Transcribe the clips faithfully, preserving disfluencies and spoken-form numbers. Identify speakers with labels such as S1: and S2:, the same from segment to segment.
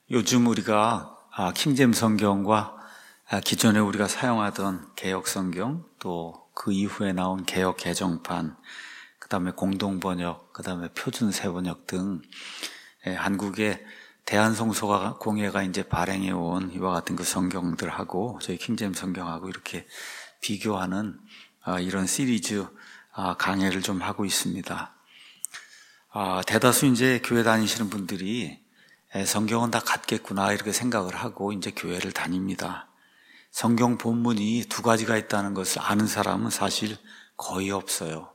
S1: 요즘 우리가 아, 킹제임스 성경과 아, 기존에 우리가 사용하던 개역 성경, 또 그 이후에 나온 개역 개정판, 그 다음에 공동번역, 그 다음에 표준세번역 등 예, 한국의 대한성소가 공회가 이제 발행해 온 이와 같은 그 성경들하고 저희 킹제임스 성경하고 이렇게 비교하는 아, 이런 시리즈 아, 강해를 좀 하고 있습니다. 아, 대다수 이제 교회 다니시는 분들이 성경은 다 같겠구나 이렇게 생각을 하고 이제 교회를 다닙니다. 성경 본문이 두 가지가 있다는 것을 아는 사람은 사실 거의 없어요.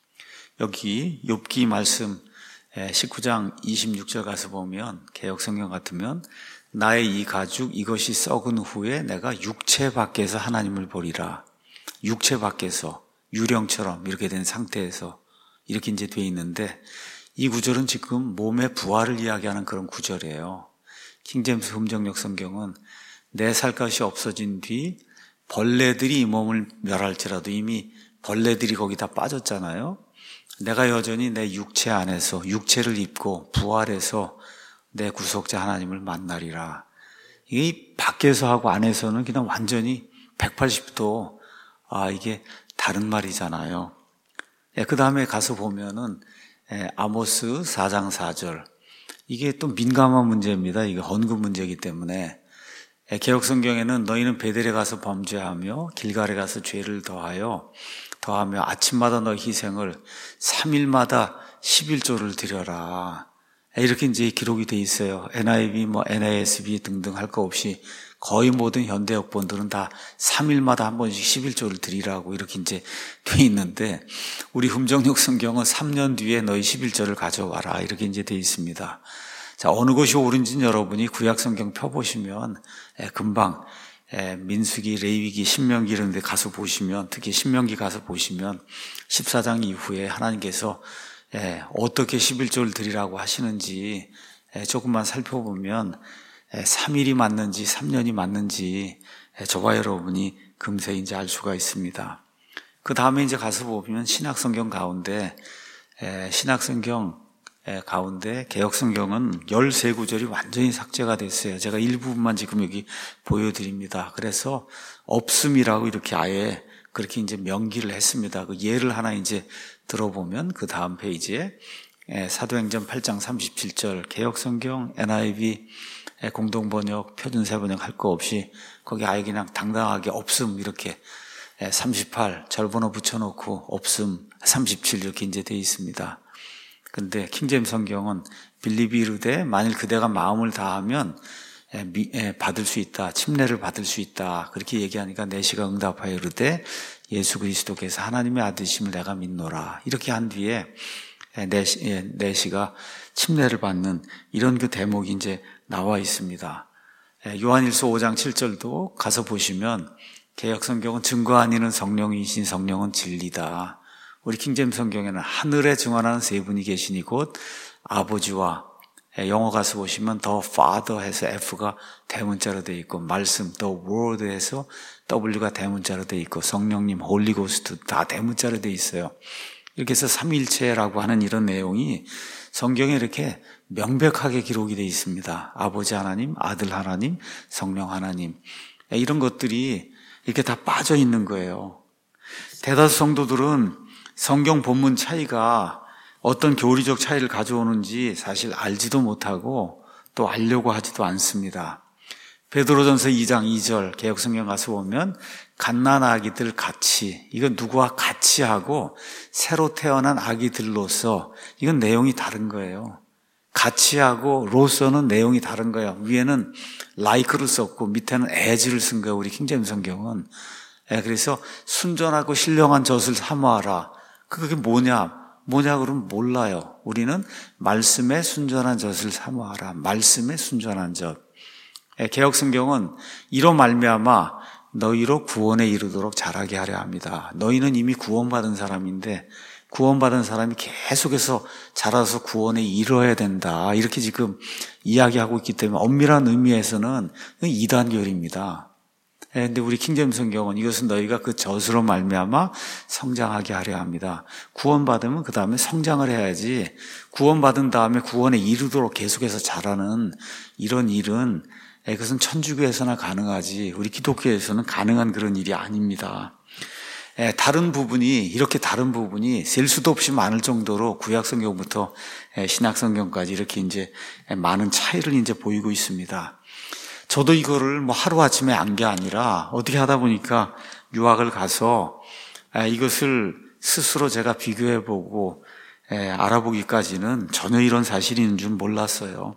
S1: 여기 욥기 말씀 십구 장 이십육 절 가서 보면 개역 성경 같으면 나의 이 가죽 이것이 썩은 후에 내가 육체 밖에서 하나님을 보리라. 육체 밖에서 유령처럼 이렇게 된 상태에서 이렇게 이제 돼 있는데 이 구절은 지금 몸의 부활을 이야기하는 그런 구절이에요. 킹제임스 흠정역 성경은 내 살 것이 없어진 뒤 벌레들이 이 몸을 멸할지라도 이미 벌레들이 거기 다 빠졌잖아요. 내가 여전히 내 육체 안에서 육체를 입고 부활해서 내 구속자 하나님을 만나리라. 이 밖에서 하고 안에서는 그냥 완전히 백팔십 도 아 이게 다른 말이잖아요. 예, 그 다음에 가서 보면은 예, 아모스 사 장 사 절 이게 또 민감한 문제입니다. 이게 헌금 문제이기 때문에 예, 개역 성경에는 너희는 베델에 가서 범죄하며 길갈에 가서 죄를 더하여 더하며 아침마다 너희 희생을 삼 일마다 십일 조를 드려라. 예, 이렇게 이제 기록이 돼 있어요. 엔아이브이, 뭐 엔에이에스비 등등 할 거 없이 거의 모든 현대 역본들은 다 삼 일마다 한 번씩 십일 조를 드리라고 이렇게 이제 돼 있는데 우리 흠정역 성경은 삼 년 뒤에 너희 십일 조를 가져와라 이렇게 이제 돼 있습니다. 자, 어느 것이 옳은지는 여러분이 구약 성경 펴보시면 예, 금방 예, 민수기, 레위기, 신명기 이런 데 가서 보시면 특히 신명기 가서 보시면 십사 장 이후에 하나님께서 예, 어떻게 십일 조를 드리라고 하시는지 예, 조금만 살펴보면 삼 일이 맞는지 삼 년이 맞는지 저와 여러분이 금세 이제 알 수가 있습니다. 그 다음에 이제 가서 보면 신약성경 가운데 신약성경 가운데 개역성경은 십삼 구절이 완전히 삭제가 됐어요. 제가 일부분만 지금 여기 보여드립니다. 그래서 없음이라고 이렇게 아예 그렇게 이제 명기를 했습니다. 그 예를 하나 이제 들어보면 그 다음 페이지에 사도행전 팔 장 삼십칠 절 개역성경 엔아이브이 공동번역, 표준세번역 할 거 없이 거기 아예 그냥 당당하게 없음 이렇게 삼십팔 절번호 붙여놓고 없음 삼십칠 이렇게 이제 돼 있습니다. 근데 킹제임스 성경은 빌리비 이르되 만일 그대가 마음을 다하면 받을 수 있다, 침례를 받을 수 있다 그렇게 얘기하니까 내시가 응답하여 이르되 예수 그리스도께서 하나님의 아들이심을 내가 믿노라 이렇게 한 뒤에 내시, 내시가 침례를 받는 이런 그 대목이 이제 나와 있습니다. 요한일서 오 장 칠 절도 가서 보시면 개역 성경은 증거 아니는 성령이신 성령은 진리다. 우리 킹제임스 성경에는 하늘에 증언하는 세 분이 계시니 곧 아버지와 영어 가서 보시면 the Father 해서 F가 대문자로 되어 있고 말씀 the Word 해서 W가 대문자로 되어 있고 성령님 홀리 고스트 다 대문자로 되어 있어요. 이렇게 해서 삼위일체라고 하는 이런 내용이 성경에 이렇게 명백하게 기록이 되어 있습니다. 아버지 하나님, 아들 하나님, 성령 하나님 이런 것들이 이렇게 다 빠져 있는 거예요. 대다수 성도들은 성경 본문 차이가 어떤 교리적 차이를 가져오는지 사실 알지도 못하고 또 알려고 하지도 않습니다. 베드로전서 이 장 이 절 개역성경 가서 보면 갓난아기들 같이 이건 누구와 같이 하고 새로 태어난 아기들로서 이건 내용이 다른 거예요. 같이 하고 로서는 내용이 다른 거예요. 위에는 like를 썼고 밑에는 as를 쓴 거예요. 우리 킹제임스 성경은. 그래서 순전하고 신령한 젖을 사모하라. 그게 뭐냐? 뭐냐 그러면 몰라요. 우리는 말씀에 순전한 젖을 사모하라. 말씀에 순전한 젖. 개역 성경은 이로 말미암아 너희로 구원에 이르도록 자라게 하려 합니다. 너희는 이미 구원받은 사람인데 구원받은 사람이 계속해서 자라서 구원에 이르러야 된다. 이렇게 지금 이야기하고 있기 때문에 엄밀한 의미에서는 이단교리입니다. 근데 우리 킹제임스 성경은 이것은 너희가 그 젖으로 말미암아 성장하게 하려 합니다. 구원받으면 그 다음에 성장을 해야지, 구원받은 다음에 구원에 이르도록 계속해서 자라는 이런 일은 그것은 천주교에서나 가능하지 우리 기독교에서는 가능한 그런 일이 아닙니다. 다른 부분이, 이렇게 다른 부분이 셀 수도 없이 많을 정도로 구약성경부터 신약성경까지 이렇게 이제 많은 차이를 이제 보이고 있습니다. 저도 이거를 뭐 하루아침에 안 게 아니라 어떻게 하다 보니까 유학을 가서 이것을 스스로 제가 비교해보고 알아보기까지는 전혀 이런 사실이 있는 줄 몰랐어요.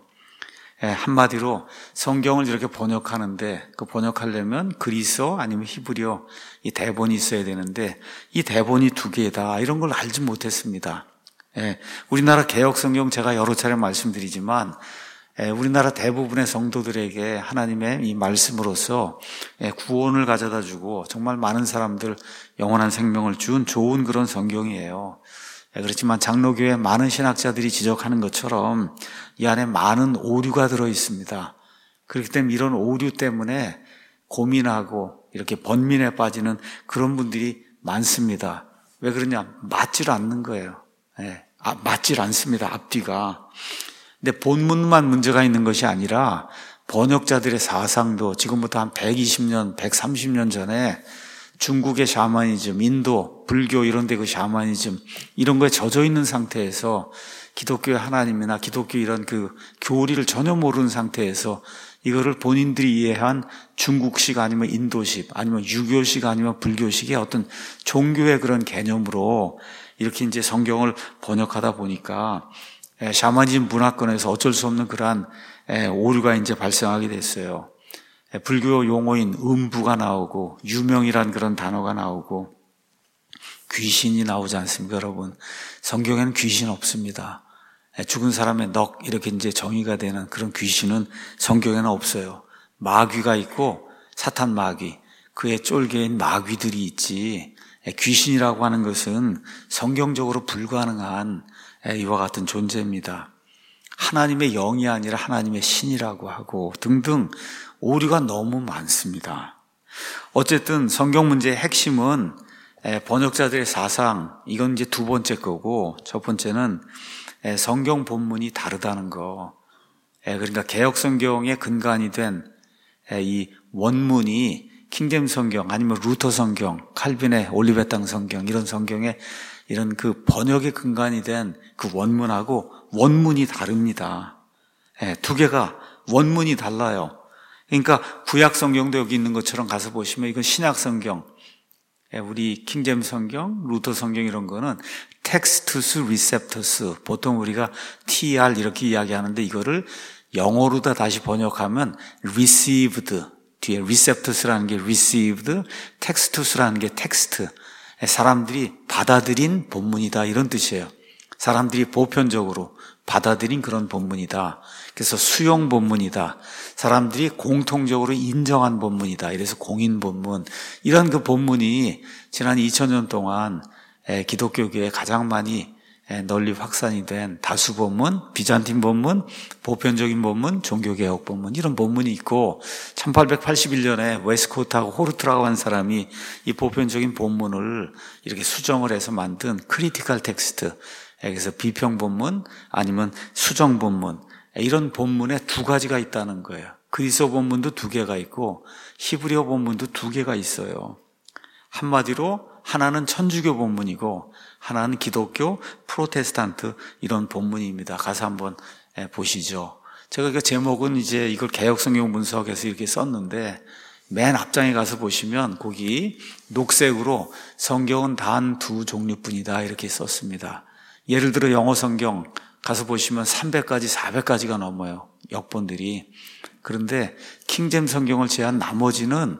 S1: 한마디로 성경을 이렇게 번역하는데 그 번역하려면 그리스어 아니면 히브리어 이 대본이 있어야 되는데 이 대본이 두 개다, 이런 걸 알지 못했습니다. 우리나라 개혁성경 제가 여러 차례 말씀드리지만 우리나라 대부분의 성도들에게 하나님의 이 말씀으로서 구원을 가져다 주고 정말 많은 사람들 영원한 생명을 준 좋은 그런 성경이에요. 그렇지만 장로교회 많은 신학자들이 지적하는 것처럼 이 안에 많은 오류가 들어 있습니다. 그렇기 때문에 이런 오류 때문에 고민하고 이렇게 번민에 빠지는 그런 분들이 많습니다. 왜 그러냐? 맞질 않는 거예요. 네. 아, 맞질 않습니다. 앞뒤가. 근데 본문만 문제가 있는 것이 아니라 번역자들의 사상도 지금부터 한 백이십 년, 백삼십 년 전에 중국의 샤머니즘, 인도, 불교 이런 데 그 샤머니즘 이런 거에 젖어 있는 상태에서 기독교의 하나님이나 기독교 이런 그 교리를 전혀 모르는 상태에서 이거를 본인들이 이해한 중국식 아니면 인도식 아니면 유교식 아니면 불교식의 어떤 종교의 그런 개념으로 이렇게 이제 성경을 번역하다 보니까 샤머니즘 문화권에서 어쩔 수 없는 그러한 오류가 이제 발생하게 됐어요. 불교 용어인 음부가 나오고 유명이란 그런 단어가 나오고 귀신이 나오지 않습니까, 여러분? 성경에는 귀신 없습니다. 죽은 사람의 넋 이렇게 이제 정의가 되는 그런 귀신은 성경에는 없어요. 마귀가 있고 사탄 마귀, 그의 쫄개인 마귀들이 있지 귀신이라고 하는 것은 성경적으로 불가능한 이와 같은 존재입니다. 하나님의 영이 아니라 하나님의 신이라고 하고 등등 오류가 너무 많습니다. 어쨌든 성경 문제의 핵심은 번역자들의 사상, 이건 이제 두 번째 거고, 첫 번째는 성경 본문이 다르다는 거. 그러니까 개혁 성경의 근간이 된 이 원문이 킹제임스 성경 아니면 루터 성경, 칼빈의 올리베 땅 성경 이런 성경의 이런 그 번역의 근간이 된 그 원문하고 원문이 다릅니다. 두 개가 원문이 달라요. 그러니까 구약 성경도 여기 있는 것처럼 가서 보시면 이건 신약 성경, 우리 킹제임스 성경, 루터 성경 이런 거는 텍스투스 리셉터스, 보통 우리가 티알 이렇게 이야기하는데 이거를 영어로다 다시 번역하면 received, 뒤에 receptus라는 게 received, textus라는 게 text, 사람들이 받아들인 본문이다 이런 뜻이에요. 사람들이 보편적으로 받아들인 그런 본문이다. 그래서 수용 본문이다. 사람들이 공통적으로 인정한 본문이다. 이래서 공인 본문. 이런 그 본문이 지난 이천 년 동안 기독교계에 가장 많이 널리 확산이 된 다수 본문, 비잔틴 본문, 보편적인 본문, 종교개혁 본문 이런 본문이 있고 천팔백팔십일 년에 웨스코트하고 호르트라고 한 사람이 이 보편적인 본문을 이렇게 수정을 해서 만든 크리티컬 텍스트, 그래서 비평 본문 아니면 수정 본문 이런 본문에 두 가지가 있다는 거예요. 그리스어 본문도 두 개가 있고 히브리어 본문도 두 개가 있어요. 한마디로 하나는 천주교 본문이고 하나는 기독교, 프로테스탄트 이런 본문입니다. 가서 한번 보시죠. 제가 그 제목은 이제 이걸 개혁성경 분석해서 이렇게 썼는데 맨 앞장에 가서 보시면 거기 녹색으로 성경은 단 두 종류뿐이다 이렇게 썼습니다. 예를 들어 영어 성경 가서 보시면 삼백 가지, 사백 가지가 넘어요. 역본들이. 그런데 킹제임스 성경을 제한 나머지는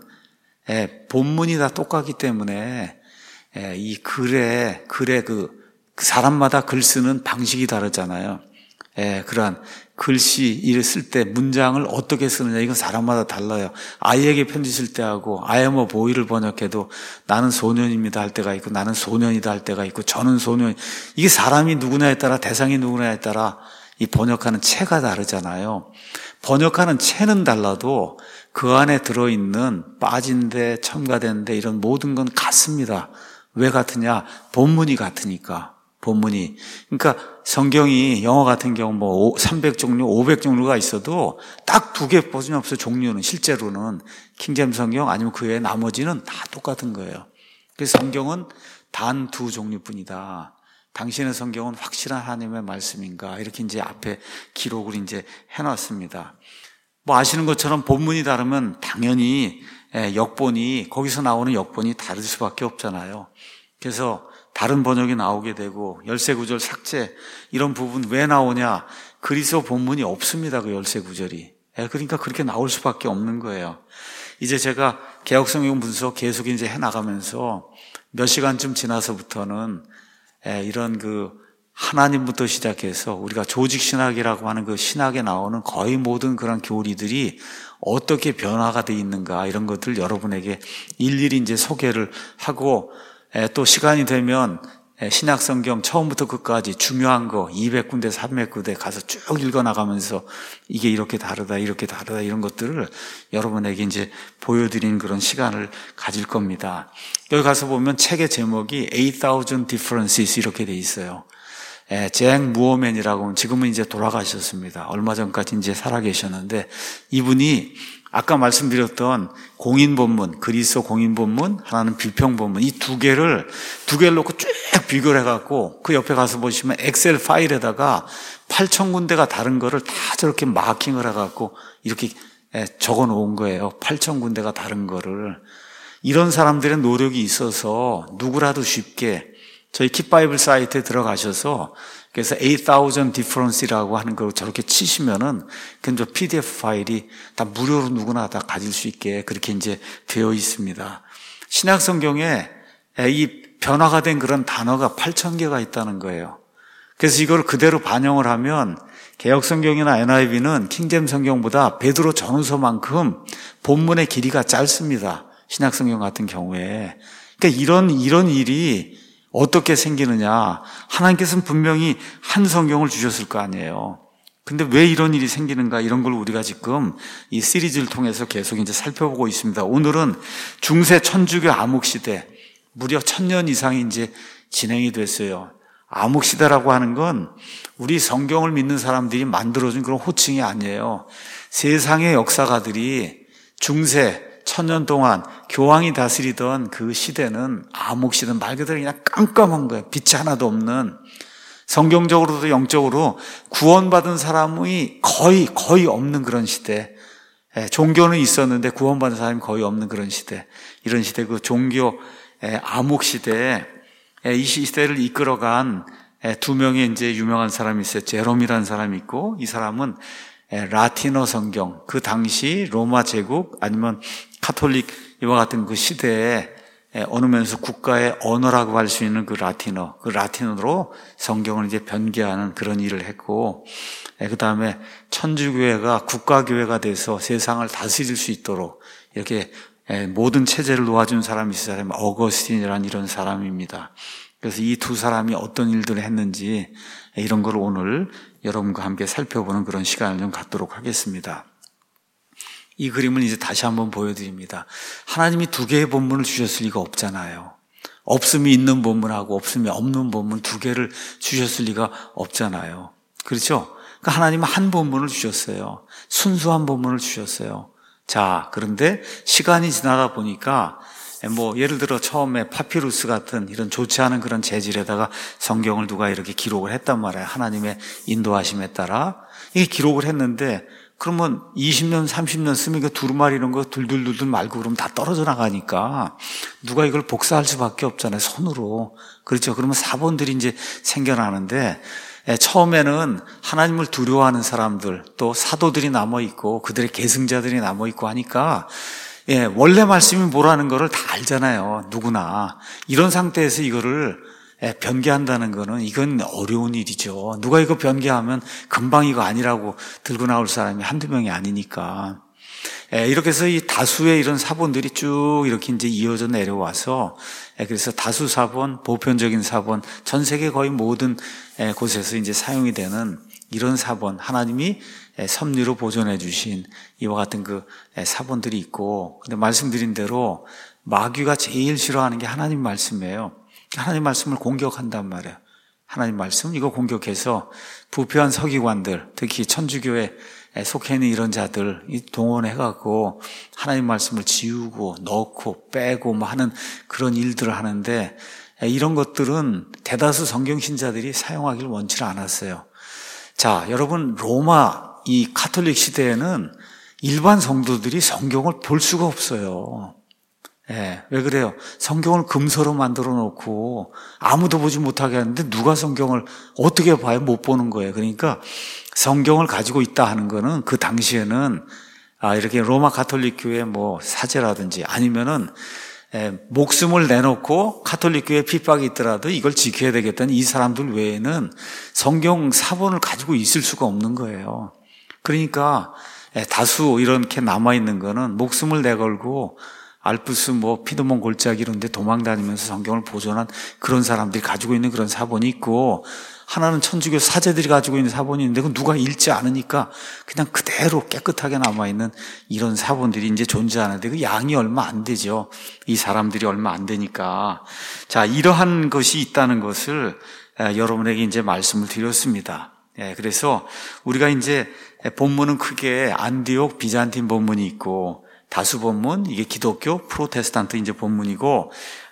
S1: 본문이 다 똑같기 때문에 이 글에, 글에 그, 그 사람마다 글 쓰는 방식이 다르잖아요. 예, 그러한 글씨를 쓸 때 문장을 어떻게 쓰느냐, 이건 사람마다 달라요. 아이에게 편지 쓸 때하고, I am a boy를 번역해도 나는 소년입니다 할 때가 있고, 나는 소년이다 할 때가 있고, 저는 소년, 이게 사람이 누구냐에 따라, 대상이 누구냐에 따라 이 번역하는 체가 다르잖아요. 번역하는 체는 달라도 그 안에 들어있는 빠진 데, 첨가된 데 이런 모든 건 같습니다. 왜 같으냐? 본문이 같으니까. 본문이. 그러니까 성경이 영어 같은 경우 뭐 삼백 종류, 오백 종류가 있어도 딱 두 개 버전이 없어요. 종류는 실제로는 킹제임스 성경 아니면 그 외에 나머지는 다 똑같은 거예요. 그래서 성경은 단 두 종류뿐이다. 당신의 성경은 확실한 하나님의 말씀인가? 이렇게 이제 앞에 기록을 이제 해놨습니다. 뭐 아시는 것처럼 본문이 다르면 당연히 역본이, 거기서 나오는 역본이 다를 수밖에 없잖아요. 그래서 다른 번역이 나오게 되고 열세 구절 삭제 이런 부분 왜 나오냐? 그리스어 본문이 없습니다. 그 열세 구절이. 그러니까 그렇게 나올 수밖에 없는 거예요. 이제 제가 개역성경 분석 계속 이제 해나가면서 몇 시간쯤 지나서부터는 이런 그 하나님부터 시작해서 우리가 조직신학이라고 하는 그 신학에 나오는 거의 모든 그런 교리들이 어떻게 변화가 되어 있는가 이런 것들 여러분에게 일일이 이제 소개를 하고 또 시간이 되면 신약 성경 처음부터 끝까지 중요한 거 이백 군데, 삼백 군데 가서 쭉 읽어 나가면서 이게 이렇게 다르다, 이렇게 다르다 이런 것들을 여러분에게 이제 보여드리는 그런 시간을 가질 겁니다. 여기 가서 보면 책의 제목이 eight thousand differences 이렇게 돼 있어요. 잭 무어맨이라고 지금은 이제 돌아가셨습니다. 얼마 전까지 이제 살아계셨는데 이분이 아까 말씀드렸던 공인본문, 그리스어 공인본문, 하나는 비평본문 이 두 개를 두 개를 놓고 쭉 비교를 해갖고 그 옆에 가서 보시면 엑셀 파일에다가 팔천 군데가 다른 거를 다 저렇게 마킹을 해갖고 이렇게 적어 놓은 거예요. 팔천 군데가 다른 거를. 이런 사람들의 노력이 있어서 누구라도 쉽게 저희 킵바이블 사이트에 들어가셔서 그래서 eight thousand difference라고 하는 걸 저렇게 치시면은 그 피디에프 파일이 다 무료로 누구나 다 가질 수 있게 그렇게 이제 되어 있습니다. 신약 성경에 이 변화가 된 그런 단어가 팔천 개가 있다는 거예요. 그래서 이걸 그대로 반영을 하면 개역 성경이나 엔아이브이는 킹제임스 성경보다 베드로 전후서만큼 본문의 길이가 짧습니다. 신약 성경 같은 경우에. 그러니까 이런 이런 일이 어떻게 생기느냐? 하나님께서는 분명히 한 성경을 주셨을 거 아니에요. 근데 왜 이런 일이 생기는가? 이런 걸 우리가 지금 이 시리즈를 통해서 계속 이제 살펴보고 있습니다. 오늘은 중세 천주교 암흑시대, 무려 천년 이상이 이제 진행이 됐어요. 암흑시대라고 하는 건 우리 성경을 믿는 사람들이 만들어준 그런 호칭이 아니에요. 세상의 역사가들이 중세 천년 동안 교황이 다스리던 그 시대는 암흑시대 말 그대로 그냥 깜깜한 거예요. 빛이 하나도 없는. 성경적으로도 영적으로 구원받은 사람이 거의 거의 없는 그런 시대. 종교는 있었는데 구원받은 사람이 거의 없는 그런 시대. 이런 시대 그 종교 암흑시대에 이 시대를 이끌어간 두 명의 이제 유명한 사람이 있어요. 제롬이라는 사람이 있고 이 사람은 라틴어 성경, 그 당시 로마 제국 아니면 카톨릭 이와 같은 그 시대에 어느 면에서 국가의 언어라고 할 수 있는 그 라틴어, 그 라틴어로 성경을 이제 변개하는 그런 일을 했고, 그 다음에 천주교회가 국가교회가 돼서 세상을 다스릴 수 있도록 이렇게 모든 체제를 놓아준 사람이 있어요. 사람이 어거스틴이라는 이런 사람입니다. 그래서 이 두 사람이 어떤 일들을 했는지 이런 걸 오늘 여러분과 함께 살펴보는 그런 시간을 좀 갖도록 하겠습니다. 이 그림을 이제 다시 한번 보여드립니다. 하나님이 두 개의 본문을 주셨을 리가 없잖아요. 없음이 있는 본문하고 없음이 없는 본문 두 개를 주셨을 리가 없잖아요. 그렇죠? 그러니까 하나님은 한 본문을 주셨어요. 순수한 본문을 주셨어요. 자, 그런데 시간이 지나다 보니까 뭐 예를 들어 처음에 파피루스 같은 이런 좋지 않은 그런 재질에다가 성경을 누가 이렇게 기록을 했단 말이에요. 하나님의 인도하심에 따라 이게 기록을 했는데 그러면 이십 년, 삼십 년 쓰면 그 두루마리 이런 거 둘둘둘둘 말고 그러면 다 떨어져 나가니까 누가 이걸 복사할 수밖에 없잖아요. 손으로. 그렇죠. 그러면 사본들이 이제 생겨나는데 처음에는 하나님을 두려워하는 사람들 또 사도들이 남아있고 그들의 계승자들이 남아있고 하니까 예, 원래 말씀이 뭐라는 거를 다 알잖아요. 누구나. 이런 상태에서 이거를 변개한다는 거는 이건 어려운 일이죠. 누가 이거 변개하면 금방 이거 아니라고 들고 나올 사람이 한두 명이 아니니까. 이렇게 해서 이 다수의 이런 사본들이 쭉 이렇게 이제 이어져 내려와서 그래서 다수 사본, 보편적인 사본, 전 세계 거의 모든 곳에서 이제 사용이 되는 이런 사본, 하나님이 섭리로 보존해 주신 이와 같은 그 사본들이 있고, 근데 말씀드린 대로 마귀가 제일 싫어하는 게 하나님 말씀이에요. 하나님 말씀을 공격한단 말이에요. 하나님 말씀 이거 공격해서 부패한 서기관들, 특히 천주교에 속해 있는 이런 자들 동원해갖고 하나님 말씀을 지우고 넣고 빼고 뭐 하는 그런 일들을 하는데, 이런 것들은 대다수 성경신자들이 사용하기를 원치 않았어요. 자, 여러분, 로마 이 가톨릭 시대에는 일반 성도들이 성경을 볼 수가 없어요. 예, 왜 그래요? 성경을 금서로 만들어 놓고 아무도 보지 못하게 하는데 누가 성경을 어떻게 봐요? 못 보는 거예요. 그러니까 성경을 가지고 있다 하는 거는 그 당시에는 아, 이렇게 로마 가톨릭 교회 뭐 사제라든지 아니면은 에, 목숨을 내놓고 가톨릭 교회 핍박이 있더라도 이걸 지켜야 되겠다는 이 사람들 외에는 성경 사본을 가지고 있을 수가 없는 거예요. 그러니까 에, 다수 이렇게 남아있는 거는 목숨을 내걸고 알프스 뭐 피드몬 골짜기 이런 데 도망다니면서 성경을 보존한 그런 사람들이 가지고 있는 그런 사본이 있고, 하나는 천주교 사제들이 가지고 있는 사본이 있는데 그건 누가 읽지 않으니까 그냥 그대로 깨끗하게 남아있는 이런 사본들이 이제 존재하는데 그 양이 얼마 안 되죠. 이 사람들이 얼마 안 되니까. 자, 이러한 것이 있다는 것을 여러분에게 이제 말씀을 드렸습니다. 예, 그래서 우리가 이제 본문은 크게 안디옥 비잔틴 본문이 있고, 다수 본문, 이게 기독교 프로테스탄트 이제 본문이고,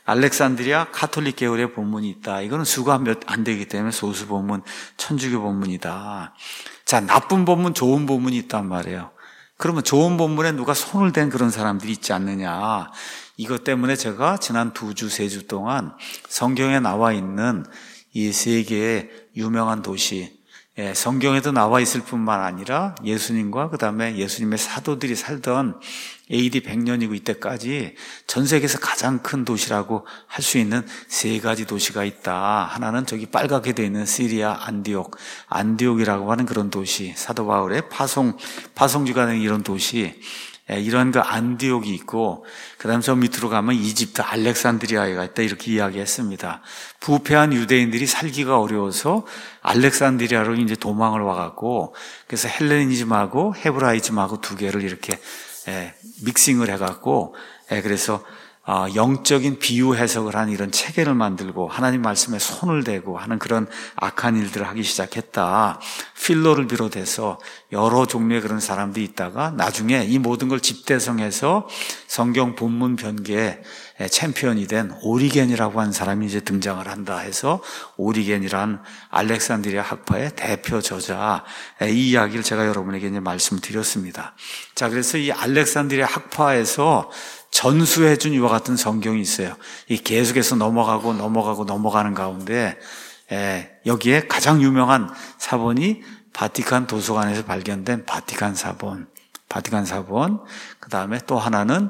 S1: 알렉산드리아 가톨릭 계열의 본문이 있다. 이거는 수가 몇 안 되기 때문에 소수 본문, 천주교 본문이다. 자, 나쁜 본문, 좋은 본문이 있단 말이에요. 그러면 좋은 본문에 누가 손을 댄 그런 사람들이 있지 않느냐. 이것 때문에 제가 지난 두 주, 세 주 동안 성경에 나와 있는 이 세 개의 유명한 도시, 예, 성경에도 나와 있을 뿐만 아니라 예수님과 그 다음에 예수님의 사도들이 살던 에이디 백 년이고 이때까지 전 세계에서 가장 큰 도시라고 할 수 있는 세 가지 도시가 있다. 하나는 저기 빨갛게 되어 있는 시리아 안디옥, 안디옥이라고 하는 그런 도시, 사도 바울의 파송, 파송지가 된 이런 도시, 이런 그 안디옥이 있고, 그 다음 저 밑으로 가면 이집트 알렉산드리아가 있다, 이렇게 이야기했습니다. 부패한 유대인들이 살기가 어려워서 알렉산드리아로 이제 도망을 와갖고, 그래서 헬레니즘하고 헤브라이즘하고 두 개를 이렇게 예, 믹싱을 해갖고, 예, 그래서 어, 영적인 비유 해석을 한 이런 체계를 만들고 하나님 말씀에 손을 대고 하는 그런 악한 일들을 하기 시작했다. 필로를 비롯해서 여러 종류의 그런 사람들이 있다가 나중에 이 모든 걸 집대성해서 성경 본문 변개의 챔피언이 된 오리겐이라고 하는 사람이 이제 등장을 한다 해서 오리겐이란 알렉산드리아 학파의 대표 저자, 이 이야기를 제가 여러분에게 이제 말씀드렸습니다. 자, 그래서 이 알렉산드리아 학파에서 전수해준 이와 같은 성경이 있어요. 이 계속해서 넘어가고 넘어가고 넘어가는 가운데 에, 여기에 가장 유명한 사본이 바티칸 도서관에서 발견된 바티칸 사본, 바티칸 사본. 그 다음에 또 하나는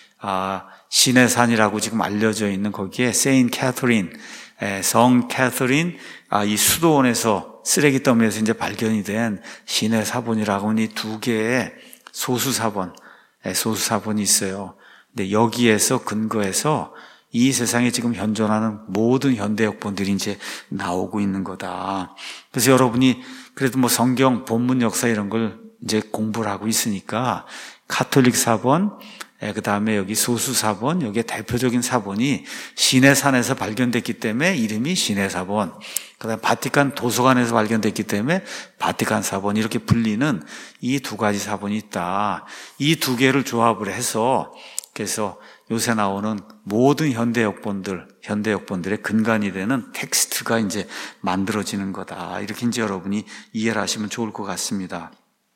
S1: 아, 신의 산이라고 지금 알려져 있는 거기에 세인 캐서린, 에, 성 캐서린 아, 이 수도원에서 쓰레기 더미에서 이제 발견이 된 신의 사본이라고 하는 이 두 개의 소수 사본, 에, 소수 사본이 있어요. 근데 여기에서 근거해서 이 세상에 지금 현존하는 모든 현대 역본들이 이제 나오고 있는 거다. 그래서 여러분이 그래도 뭐 성경 본문 역사 이런 걸 이제 공부를 하고 있으니까 가톨릭 사본, 그 다음에 여기 소수 사본, 여기에 대표적인 사본이 시내산에서 발견됐기 때문에 이름이 시내사본, 그 다음에 바티칸 도서관에서 발견됐기 때문에 바티칸 사본, 이렇게 불리는 이 두 가지 사본이 있다. 이 두 개를 조합을 해서 그래서 요새 나오는 모든 현대 역본들, 현대 역본들의 근간이 되는 텍스트가 이제 만들어지는 거다. 이렇게 이제 여러분이 이해를 하시면 좋을 것 같습니다.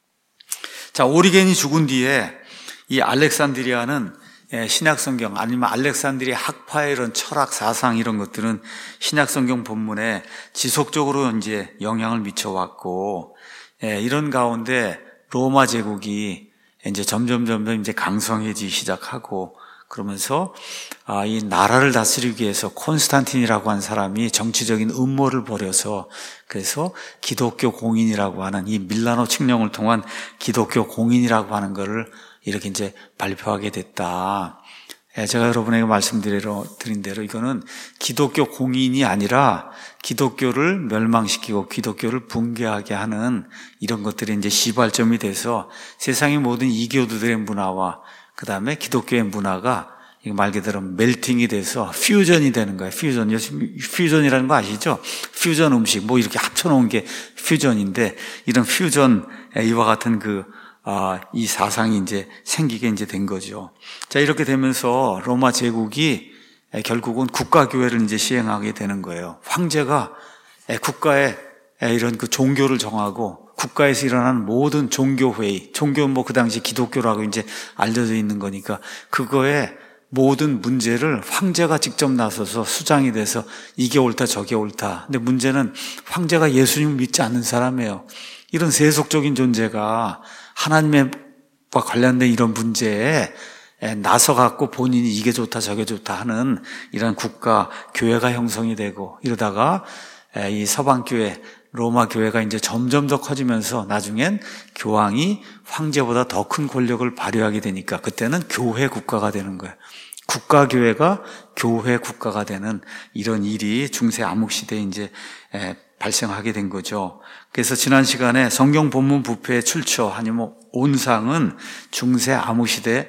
S1: 자, 오리겐이 죽은 뒤에 이 알렉산드리아는 신약성경 아니면 알렉산드리아 학파의 이런 철학, 사상 이런 것들은 신약성경 본문에 지속적으로 이제 영향을 미쳐왔고, 이런 가운데 로마 제국이 이제 점점 점점 이제 강성해지기 시작하고, 그러면서 아, 이 나라를 다스리기 위해서 콘스탄틴이라고 하는 사람이 정치적인 음모를 벌여서 그래서 기독교 공인이라고 하는 이 밀라노 칙령을 통한 기독교 공인이라고 하는 거를 이렇게 이제 발표하게 됐다. 제가 여러분에게 말씀드린 대로 이거는 기독교 공인이 아니라 기독교를 멸망시키고 기독교를 붕괴하게 하는 이런 것들이 이제 시발점이 돼서 세상의 모든 이교도들의 문화와 그 다음에 기독교의 문화가 말 그대로 멜팅이 돼서 퓨전이 되는 거예요. 퓨전. 퓨전이라는 거 아시죠? 퓨전 음식. 뭐 이렇게 합쳐놓은 게 퓨전인데 이런 퓨전, 이와 같은 그 아, 이 사상이 이제 생기게 이제 된 거죠. 자, 이렇게 되면서 로마 제국이 결국은 국가교회를 이제 시행하게 되는 거예요. 황제가 국가의 이런 그 종교를 정하고 국가에서 일어나는 모든 종교회의, 종교는 뭐 그 당시 기독교라고 이제 알려져 있는 거니까 그거에 모든 문제를 황제가 직접 나서서 수장이 돼서 이게 옳다 저게 옳다. 근데 문제는 황제가 예수님을 믿지 않는 사람이에요. 이런 세속적인 존재가 하나님과 관련된 이런 문제에 나서갖고 본인이 이게 좋다 저게 좋다 하는 이런 국가 교회가 형성이 되고 이러다가 이 서방교회 로마 교회가 이제 점점 더 커지면서 나중엔 교황이 황제보다 더 큰 권력을 발휘하게 되니까 그때는 교회 국가가 되는 거예요. 국가교회가 교회 국가가 되는 이런 일이 중세 암흑시대에 이제 발생하게 된 거죠. 그래서 지난 시간에 성경 본문 부패의 출처 아니면 온상은 중세 암흑시대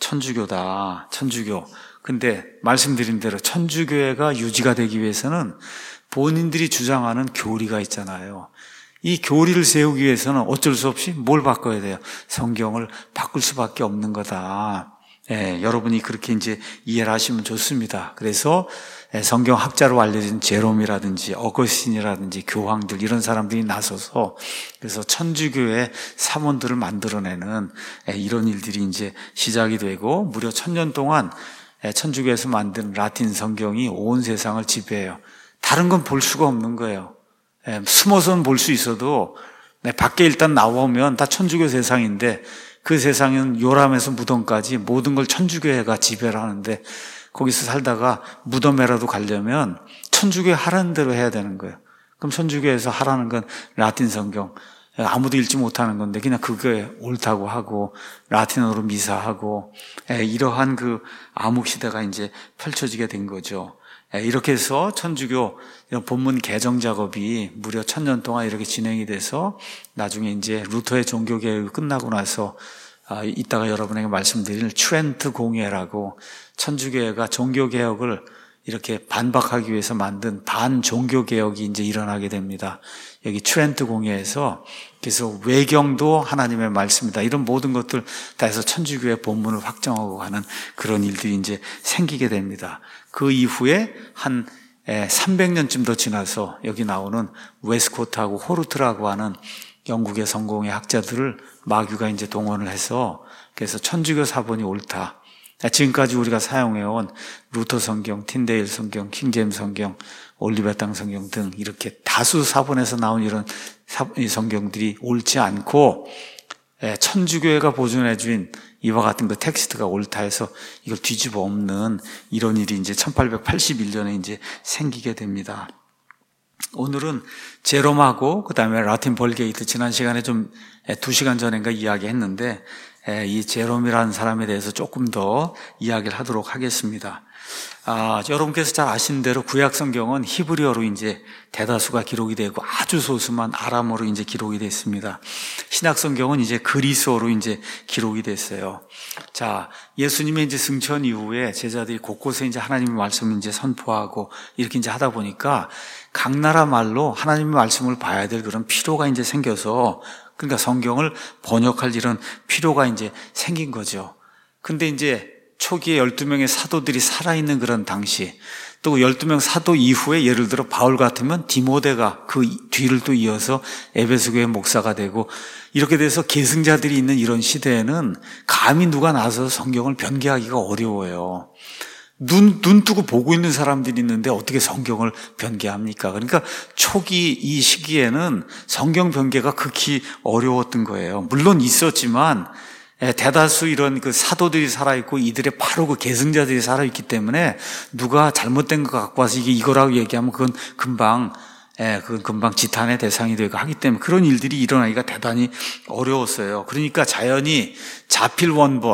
S1: 천주교다. 천주교. 근데 말씀드린 대로 천주교회가 유지가 되기 위해서는 본인들이 주장하는 교리가 있잖아요. 이 교리를 세우기 위해서는 어쩔 수 없이 뭘 바꿔야 돼요? 성경을 바꿀 수밖에 없는 거다. 예, 여러분이 그렇게 이제 이해를 하시면 좋습니다. 그래서 성경 학자로 알려진 제롬이라든지 어거스틴이라든지 교황들 이런 사람들이 나서서 그래서 천주교의 사본들을 만들어내는 이런 일들이 이제 시작이 되고 무려 천년 동안 천주교에서 만든 라틴 성경이 온 세상을 지배해요. 다른 건 볼 수가 없는 거예요. 숨어서는 볼 수 있어도 밖에 일단 나오면 다 천주교 세상인데 그 세상은 요람에서 무덤까지 모든 걸 천주교회가 지배를 하는데 거기서 살다가 무덤에라도 가려면 천주교회 하라는 대로 해야 되는 거예요. 그럼 천주교회에서 하라는 건 라틴 성경, 아무도 읽지 못하는 건데 그냥 그게 옳다고 하고 라틴어로 미사하고 이러한 그 암흑시대가 이제 펼쳐지게 된 거죠. 이렇게 해서 천주교 본문 개정 작업이 무려 천년 동안 이렇게 진행이 돼서 나중에 이제 루터의 종교개혁이 끝나고 나서 아, 이따가 여러분에게 말씀드릴 트렌트 공회라고 천주교회가 종교개혁을 이렇게 반박하기 위해서 만든 반종교개혁이 이제 일어나게 됩니다. 여기 트렌트 공회에서 그래서 외경도 하나님의 말씀이다. 이런 모든 것들 다 해서 천주교의 본문을 확정하고 가는 그런 일들이 이제 생기게 됩니다. 그 이후에 한 삼백 년쯤 더 지나서 여기 나오는 웨스코트하고 호르트라고 하는 영국의 성공의 학자들을 마귀가 이제 동원을 해서 그래서 천주교 사본이 옳다. 지금까지 우리가 사용해온 루터 성경, 틴데일 성경, 킹제임스 성경, 올리베탕 성경 등 이렇게 다수 사본에서 나온 이런 성경들이 옳지 않고 천주교회가 보존해 준 이와 같은 그 텍스트가 옳다 해서 이걸 뒤집어 엎는 이런 일이 이제 천팔백팔십일 년에 이제 생기게 됩니다. 오늘은 제롬하고 그 다음에 라틴 벌게이트 지난 시간에 좀 두 시간 전인가 이야기했는데 이 제롬이라는 사람에 대해서 조금 더 이야기를 하도록 하겠습니다. 아, 여러분께서 잘 아시는 대로 구약 성경은 히브리어로 이제 대다수가 기록이 되고 아주 소수만 아람어로 이제 기록이 됐습니다. 신약 성경은 이제 그리스어로 이제 기록이 됐어요. 자, 예수님의 이제 승천 이후에 제자들이 곳곳에 이제 하나님의 말씀을 이제 선포하고 이렇게 이제 하다 보니까 각 나라 말로 하나님의 말씀을 봐야 될 그런 필요가 이제 생겨서 그러니까 성경을 번역할 이런 필요가 이제 생긴 거죠. 근데 이제 초기에 열두 명의 사도들이 살아있는 그런 당시 또 열두 명 사도 이후에 예를 들어 바울 같으면 디모데가 그 뒤를 또 이어서 에베소 교회 목사가 되고 이렇게 돼서 계승자들이 있는 이런 시대에는 감히 누가 나서서 성경을 변개하기가 어려워요. 눈, 눈 뜨고 보고 있는 사람들이 있는데 어떻게 성경을 변개합니까? 그러니까 초기 이 시기에는 성경 변개가 극히 어려웠던 거예요. 물론 있었지만 대다수 이런 그 사도들이 살아있고 이들의 바로 그 계승자들이 살아있기 때문에 누가 잘못된 것 갖고 와서 이게 이거라고 얘기하면 그건 금방, 예, 그건 금방 지탄의 대상이 되고 하기 때문에 그런 일들이 일어나기가 대단히 어려웠어요. 그러니까 자연히 자필 원본,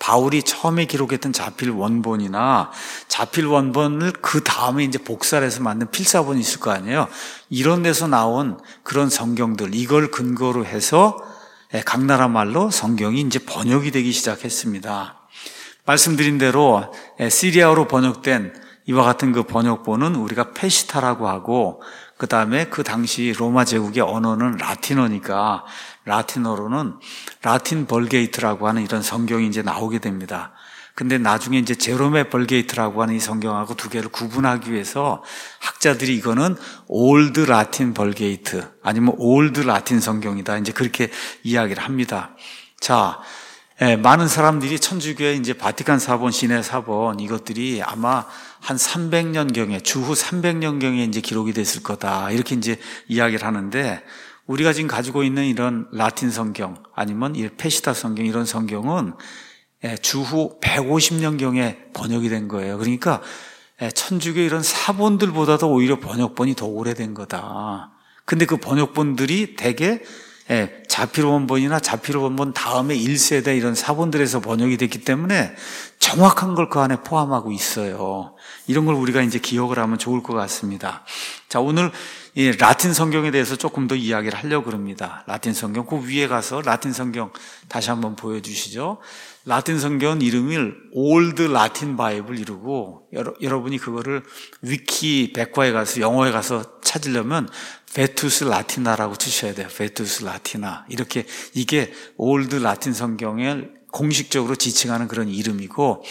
S1: 바울이 처음에 기록했던 자필 원본이나 자필 원본을 그 다음에 이제 복사를 해서 만든 필사본이 있을 거 아니에요. 이런 데서 나온 그런 성경들, 이걸 근거로 해서 각 나라 말로 성경이 이제 번역이 되기 시작했습니다. 말씀드린 대로 시리아어로 번역된 이와 같은 그 번역본은 우리가 페시타라고 하고, 그 다음에 그 당시 로마 제국의 언어는 라틴어니까 라틴어로는 라틴 벌게이트라고 하는 이런 성경이 이제 나오게 됩니다. 근데 나중에 이제 제롬의 벌게이트라고 하는 이 성경하고 두 개를 구분하기 위해서 학자들이 이거는 올드 라틴 벌게이트 아니면 올드 라틴 성경이다, 이제 그렇게 이야기를 합니다. 자, 예, 많은 사람들이 천주교의 이제 바티칸 사본, 시내 사본, 이것들이 아마 한 삼백 년경에, 주후 삼백 년경에 이제 기록이 됐을 거다, 이렇게 이제 이야기를 하는데, 우리가 지금 가지고 있는 이런 라틴 성경, 아니면 이 페시타 성경, 이런 성경은 주후 백오십 년경에 번역이 된 거예요. 그러니까 천주교 이런 사본들보다도 오히려 번역본이 더 오래된 거다. 근데 그 번역본들이 대개 예, 자필 원본이나 자필 원본 다음에 일 세대 이런 사본들에서 번역이 됐기 때문에 정확한 걸 그 안에 포함하고 있어요. 이런 걸 우리가 이제 기억을 하면 좋을 것 같습니다. 자, 오늘 이 라틴 성경에 대해서 조금 더 이야기를 하려고 합니다. 라틴 성경, 그 위에 가서 라틴 성경 다시 한번 보여주시죠. 라틴 성경은 이름을 올드 라틴 바이블 이루고, 여러, 여러분이 그거를 위키 백과에 가서 영어에 가서 찾으려면 베투스 라티나라고 치셔야 돼요. 베투스 라티나. 이렇게, 이게 올드 라틴 성경을 공식적으로 지칭하는 그런 이름이고,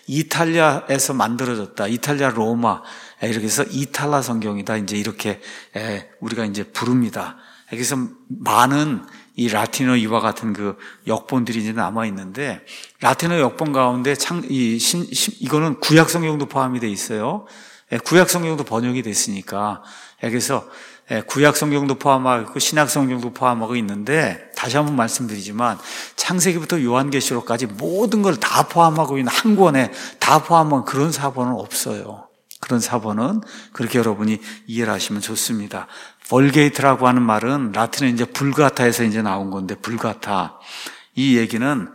S1: 이탈리아에서 만들어졌다, 이탈리아 로마, 이렇게 해서 이탈라 성경이다, 이제 이렇게 우리가 이제 부릅니다. 그래서 많은 이 라틴어 이와 같은 그 역본들이 이제 남아 있는데, 라틴어 역본 가운데 창, 이 신, 신, 이거는 구약 성경도 포함이 돼 있어요. 구약 성경도 번역이 됐으니까. 그래서 구약 성경도 포함하고 신약 성경도 포함하고 있는데, 다시 한번 말씀드리지만 창세기부터 요한계시록까지 모든 걸 다 포함하고 있는 한 권에 다 포함한 그런 사본은 없어요. 그런 사본은 그렇게 여러분이 이해를 하시면 좋습니다. 벌게이트라고 하는 말은 라틴은 이제 불가타에서 이제 나온 건데, 불가타. 이 얘기는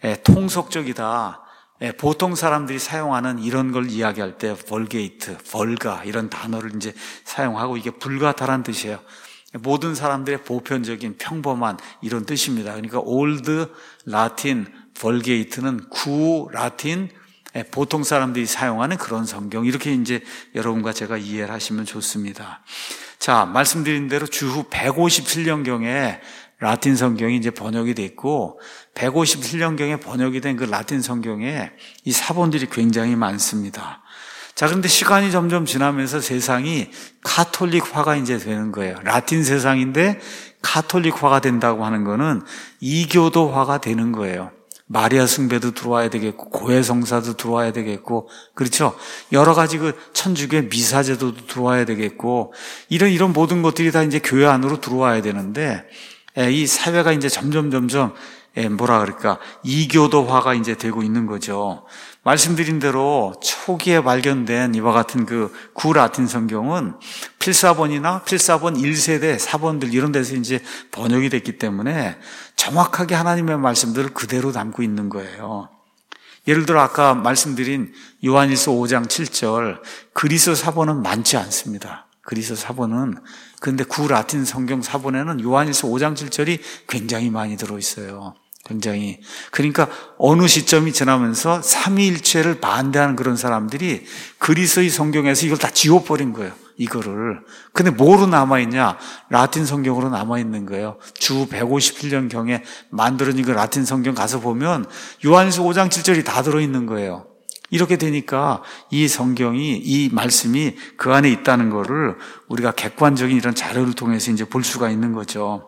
S1: 통속적이다. 보통 사람들이 사용하는 이런 걸 이야기할 때 벌게이트, 벌가 이런 단어를 이제 사용하고, 이게 불가타란 뜻이에요. 모든 사람들의 보편적인 평범한 이런 뜻입니다. 그러니까 올드 라틴 벌게이트는 구 라틴 보통 사람들이 사용하는 그런 성경, 이렇게 이제 여러분과 제가 이해를 하시면 좋습니다. 자, 말씀드린 대로 주후 백오십칠 년경에 라틴 성경이 이제 번역이 됐고, 백오십칠 년경에 번역이 된 그 라틴 성경에 이 사본들이 굉장히 많습니다. 자, 그런데 시간이 점점 지나면서 세상이 카톨릭화가 이제 되는 거예요. 라틴 세상인데 카톨릭화가 된다고 하는 거는 이교도화가 되는 거예요. 마리아 숭배도 들어와야 되겠고, 고해성사도 들어와야 되겠고, 그렇죠? 여러 가지 그 천주교의 미사제도도 들어와야 되겠고, 이런, 이런 모든 것들이 다 이제 교회 안으로 들어와야 되는데, 이 사회가 이제 점점, 점점, 뭐라 그럴까, 이교도화가 이제 되고 있는 거죠. 말씀드린 대로 초기에 발견된 이와 같은 그 구라틴 성경은 필사본이나 필사본 일 세대 사본들 이런 데서 이제 번역이 됐기 때문에 정확하게 하나님의 말씀들을 그대로 담고 있는 거예요. 예를 들어 아까 말씀드린 요한일서 오 장 칠 절, 그리스 사본은 많지 않습니다. 그리스 사본은, 그런데 구라틴 성경 사본에는 요한일서 오 장 칠 절이 굉장히 많이 들어있어요. 굉장히. 그러니까 어느 시점이 지나면서 삼위일체를 반대하는 그런 사람들이 그리스의 성경에서 이걸 다 지워버린 거예요. 이거를. 근데 뭐로 남아있냐? 라틴 성경으로 남아있는 거예요. 주 백오십칠 년경에 만들어진 그 라틴 성경 가서 보면 요한일서 오 장 칠 절이 다 들어있는 거예요. 이렇게 되니까 이 성경이, 이 말씀이 그 안에 있다는 거를 우리가 객관적인 이런 자료를 통해서 이제 볼 수가 있는 거죠.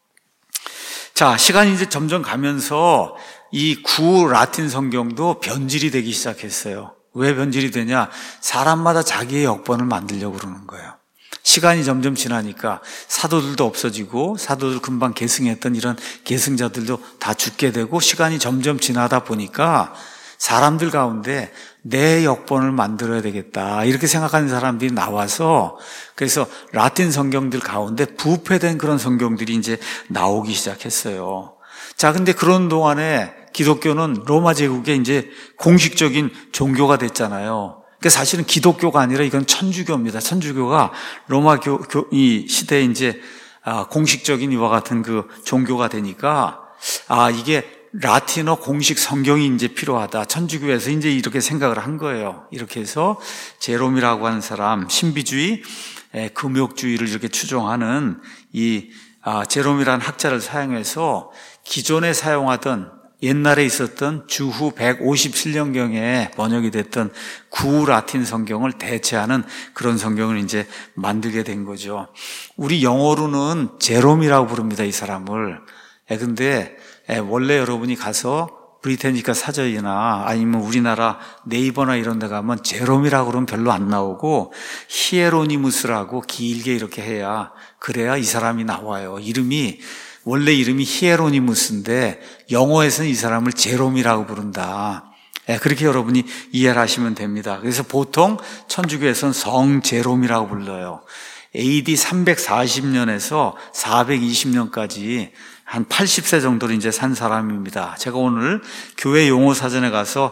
S1: 자, 시간이 이제 점점 가면서 이 구 라틴 성경도 변질이 되기 시작했어요. 왜 변질이 되냐? 사람마다 자기의 역본을 만들려고 그러는 거예요. 시간이 점점 지나니까 사도들도 없어지고, 사도들 금방 계승했던 이런 계승자들도 다 죽게 되고, 시간이 점점 지나다 보니까 사람들 가운데 내 역본을 만들어야 되겠다, 이렇게 생각하는 사람들이 나와서, 그래서 라틴 성경들 가운데 부패된 그런 성경들이 이제 나오기 시작했어요. 자, 근데 그런 동안에 기독교는 로마 제국의 이제 공식적인 종교가 됐잖아요. 그러니까 사실은 기독교가 아니라 이건 천주교입니다. 천주교가 로마 교, 교, 이 시대에 이제 아, 공식적인 이와 같은 그 종교가 되니까 아, 이게 라틴어 공식 성경이 이제 필요하다. 천주교에서 이제 이렇게 생각을 한 거예요. 이렇게 해서 제롬이라고 하는 사람, 신비주의, 에, 금욕주의를 이렇게 추종하는 이 아, 제롬이라는 학자를 사용해서 기존에 사용하던 옛날에 있었던 주후 백오십칠 년경에 번역이 됐던 구라틴 성경을 대체하는 그런 성경을 이제 만들게 된 거죠. 우리 영어로는 제롬이라고 부릅니다, 이 사람을. 예, 근데 원래 여러분이 가서 브리테니카 사전이나 아니면 우리나라 네이버나 이런 데 가면 제롬이라고 그러면 별로 안 나오고 히에로니무스라고 길게 이렇게 해야, 그래야 이 사람이 나와요. 이름이 원래 이름이 히에로니무스인데 영어에서는 이 사람을 제롬이라고 부른다. 예, 그렇게 여러분이 이해를 하시면 됩니다. 그래서 보통 천주교에서는 성 제롬이라고 불러요. 에이디 삼백사십 년에서 사백이십 년까지 한 팔십 세 정도로 이제 산 사람입니다. 제가 오늘 교회 용어 사전에 가서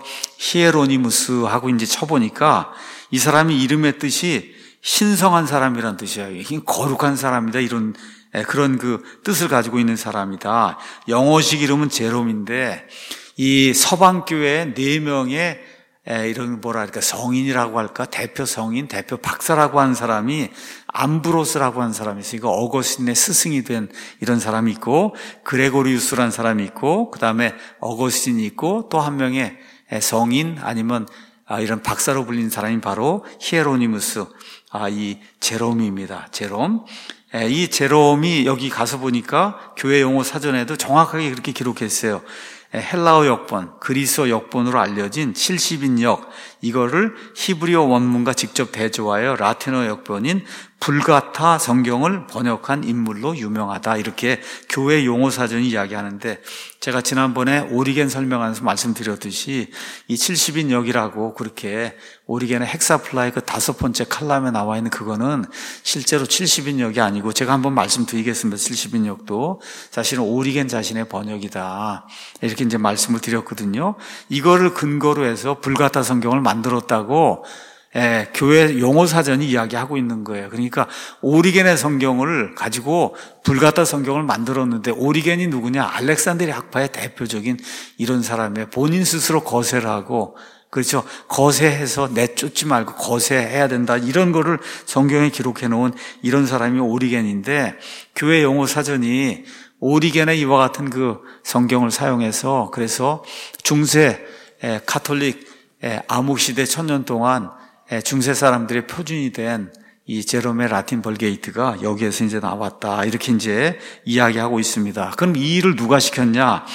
S1: 히에로니무스 하고 이제 쳐보니까 이 사람이 이름의 뜻이 신성한 사람이란 뜻이에요. 거룩한 사람이다, 이런 그런 그 뜻을 가지고 있는 사람이다. 영어식 이름은 제롬인데 이 서방교회 네 명의 이런 뭐랄까 성인이라고 할까, 대표 성인, 대표 박사라고 하는 사람이 암브로스라고 하는 사람이 있으니까 어거스틴의 스승이 된 이런 사람이 있고, 그레고리우스라는 사람이 있고, 그 다음에 어거스틴이 있고, 또 한 명의 성인 아니면 이런 박사로 불린 사람이 바로 히에로니무스, 아, 이 제롬입니다. 제롬. 이 제롬이 여기 가서 보니까 교회 용어 사전에도 정확하게 그렇게 기록했어요. 헬라어 역본, 그리스어 역본으로 알려진 칠십 인역, 이거를 히브리어 원문과 직접 대조하여 라틴어 역본인 불가타 성경을 번역한 인물로 유명하다. 이렇게 교회 용어 사전이 이야기하는데, 제가 지난번에 오리겐 설명하면서 말씀드렸듯이 이 칠십 인역이라고 그렇게 오리겐의 헥사플라이 그 다섯 번째 칼럼에 나와 있는 그거는 실제로 칠십 인역이 아니고, 제가 한번 말씀드리겠습니다. 칠십 인역도 사실은 오리겐 자신의 번역이다, 이렇게 이제 말씀을 드렸거든요. 이거를 근거로 해서 불가타 성경을 만들었다고 예, 교회 용어 사전이 이야기하고 있는 거예요. 그러니까 오리겐의 성경을 가지고 불가타 성경을 만들었는데, 오리겐이 누구냐? 알렉산드리아 학파의 대표적인 이런 사람이에요. 본인 스스로 거세를 하고, 그렇죠, 거세해서 내쫓지 말고 거세해야 된다, 이런 거를 성경에 기록해 놓은 이런 사람이 오리겐인데, 교회 용어 사전이 오리겐의 이와 같은 그 성경을 사용해서, 그래서 중세 예, 카톨릭 예, 암흑시대 천년 동안 중세 사람들의 표준이 된 이 제롬의 라틴 벌게이트가 여기에서 이제 나왔다, 이렇게 이제 이야기하고 있습니다. 그럼 이 일을 누가 시켰냐?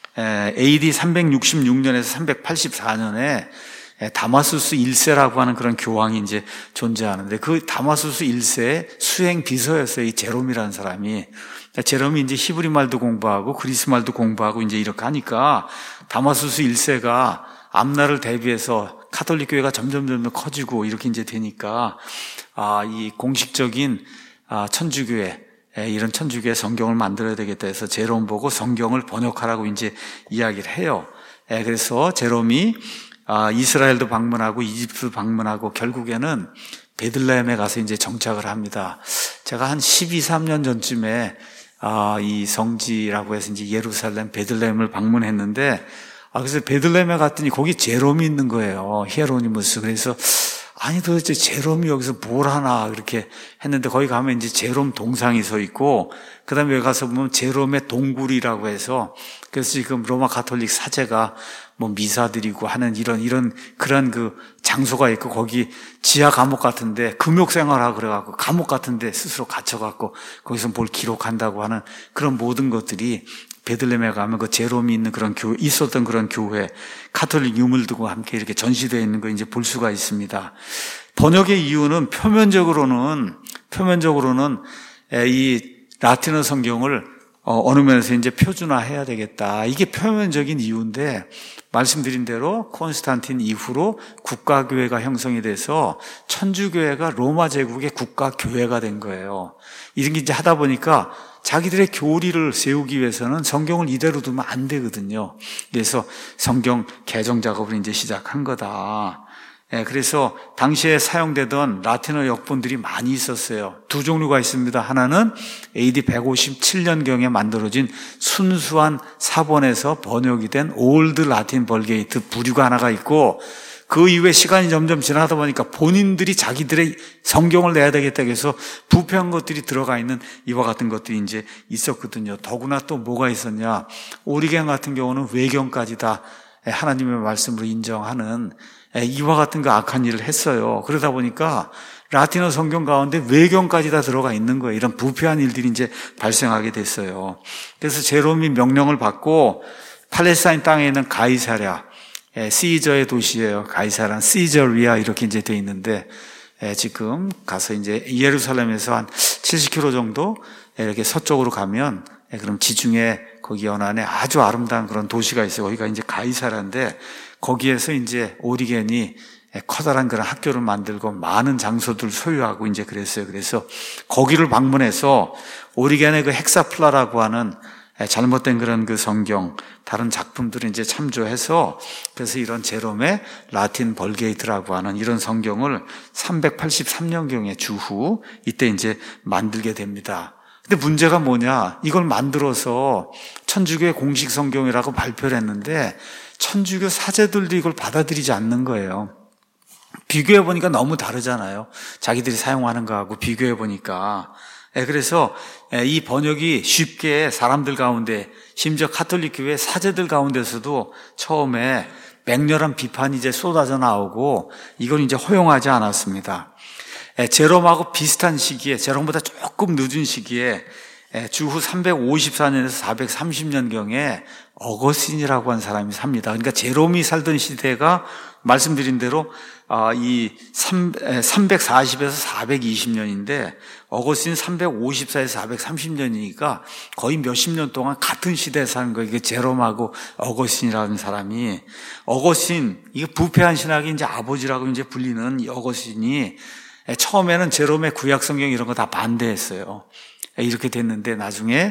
S1: 에이디 삼백육십육 년에서 삼백팔십사 년에 다마수스 일 세라고 하는 그런 교황이 이제 존재하는데, 그 다마수스 일 세의 수행 비서였어요, 이 제롬이라는 사람이. 제롬이 이제 히브리 말도 공부하고 그리스 말도 공부하고 이제 이렇게 하니까 다마수스 일 세가 앞날을 대비해서 카톨릭 교회가 점점 점점 커지고 이렇게 이제 되니까, 아, 이 공식적인 아, 천주교회, 이런 천주교회 성경을 만들어야 되겠다 해서 제롬 보고 성경을 번역하라고 이제 이야기를 해요. 그래서 제롬이 아, 이스라엘도 방문하고 이집트도 방문하고 결국에는 베들레헴에 가서 이제 정착을 합니다. 제가 한 십이, 삼 년 전쯤에 아, 이 성지라고 해서 이제 예루살렘 베들레헴을 방문했는데, 아, 그래서 베들레헴에 갔더니 거기 제롬이 있는 거예요. 히에로니무스. 그래서 아니 도대체 제롬이 여기서 뭘 하나 그렇게 했는데, 거기 가면 이제 제롬 동상이 서 있고, 그 다음에 여기 가서 보면 제롬의 동굴이라고 해서, 그래서 지금 로마 가톨릭 사제가 뭐 미사 드리고 하는 이런 이런 그런 그 장소가 있고, 거기 지하 감옥 같은데 금욕 생활하고 그래갖고 감옥 같은데 스스로 갇혀갖고 거기서 뭘 기록한다고 하는 그런 모든 것들이 베들레헴에 가면 그 제롬이 있는 그런 교회, 있었던 그런 교회, 카톨릭 유물들과 함께 이렇게 전시되어 있는 거 이제 볼 수가 있습니다. 번역의 이유는 표면적으로는, 표면적으로는 이 라틴어 성경을 어느 면에서 이제 표준화해야 되겠다, 이게 표면적인 이유인데, 말씀드린 대로 콘스탄틴 이후로 국가교회가 형성이 돼서 천주교회가 로마 제국의 국가교회가 된 거예요. 이런 게 이제 하다 보니까 자기들의 교리를 세우기 위해서는 성경을 이대로 두면 안 되거든요. 그래서 성경 개정 작업을 이제 시작한 거다. 예, 그래서 당시에 사용되던 라틴어 역본들이 많이 있었어요. 두 종류가 있습니다. 하나는 에이디 백오십칠 년경에 만들어진 순수한 사본에서 번역이 된 올드 라틴 벌게이트 부류가 하나가 있고, 그 이후에 시간이 점점 지나다 보니까 본인들이 자기들의 성경을 내야 되겠다 해서 부패한 것들이 들어가 있는 이와 같은 것들이 이제 있었거든요. 더구나 또 뭐가 있었냐. 오리겐 같은 경우는 외경까지 다 하나님의 말씀으로 인정하는 이와 같은 그 악한 일을 했어요. 그러다 보니까 라틴어 성경 가운데 외경까지 다 들어가 있는 거예요. 이런 부패한 일들이 이제 발생하게 됐어요. 그래서 제롬이 명령을 받고 팔레스타인 땅에 있는 가이사랴, 시저의 도시예요. 가이사랴, 시저리아 이렇게 이제 돼 있는데, 지금 가서 이제 예루살렘에서 한 칠십 킬로미터 정도 이렇게 서쪽으로 가면, 그럼 지중해 거기 연안에 아주 아름다운 그런 도시가 있어요. 거기가 이제 가이사랴인데, 거기에서 이제 오리겐이 커다란 그런 학교를 만들고 많은 장소들을 소유하고 이제 그랬어요. 그래서 거기를 방문해서 오리겐의 그 헥사플라라고 하는 잘못된 그런 그 성경, 다른 작품들을 이제 참조해서, 그래서 이런 제롬의 라틴 벌게이트라고 하는 이런 성경을 삼백팔십삼 년경에 주후 이때 이제 만들게 됩니다. 근데 문제가 뭐냐? 이걸 만들어서 천주교의 공식 성경이라고 발표를 했는데 천주교 사제들도 이걸 받아들이지 않는 거예요. 비교해보니까 너무 다르잖아요. 자기들이 사용하는 거하고 비교해보니까. 그래서 이 번역이 쉽게 사람들 가운데, 심지어 가톨릭 교회 사제들 가운데서도 처음에 맹렬한 비판이 이제 쏟아져 나오고 이걸 이제 허용하지 않았습니다. 제롬하고 비슷한 시기에, 제롬보다 조금 늦은 시기에 주후 삼백오십사 년에서 사백삼십 년경에 어거스틴이라고 한 사람이 삽니다. 그러니까 제롬이 살던 시대가 말씀드린 대로 이 삼백사십에서 사백이십 년인데 어거스틴 삼백오십사에서 사백삼십 년이니까 거의 몇십 년 동안 같은 시대에 사는 거예요. 이게 제롬하고 어거스틴이라는 사람이. 어거스틴, 이게 부패한 신학의 이제 아버지라고 이제 불리는 이 어거스틴이 처음에는 제롬의 구약 성경 이런 거 다 반대했어요. 이렇게 됐는데 나중에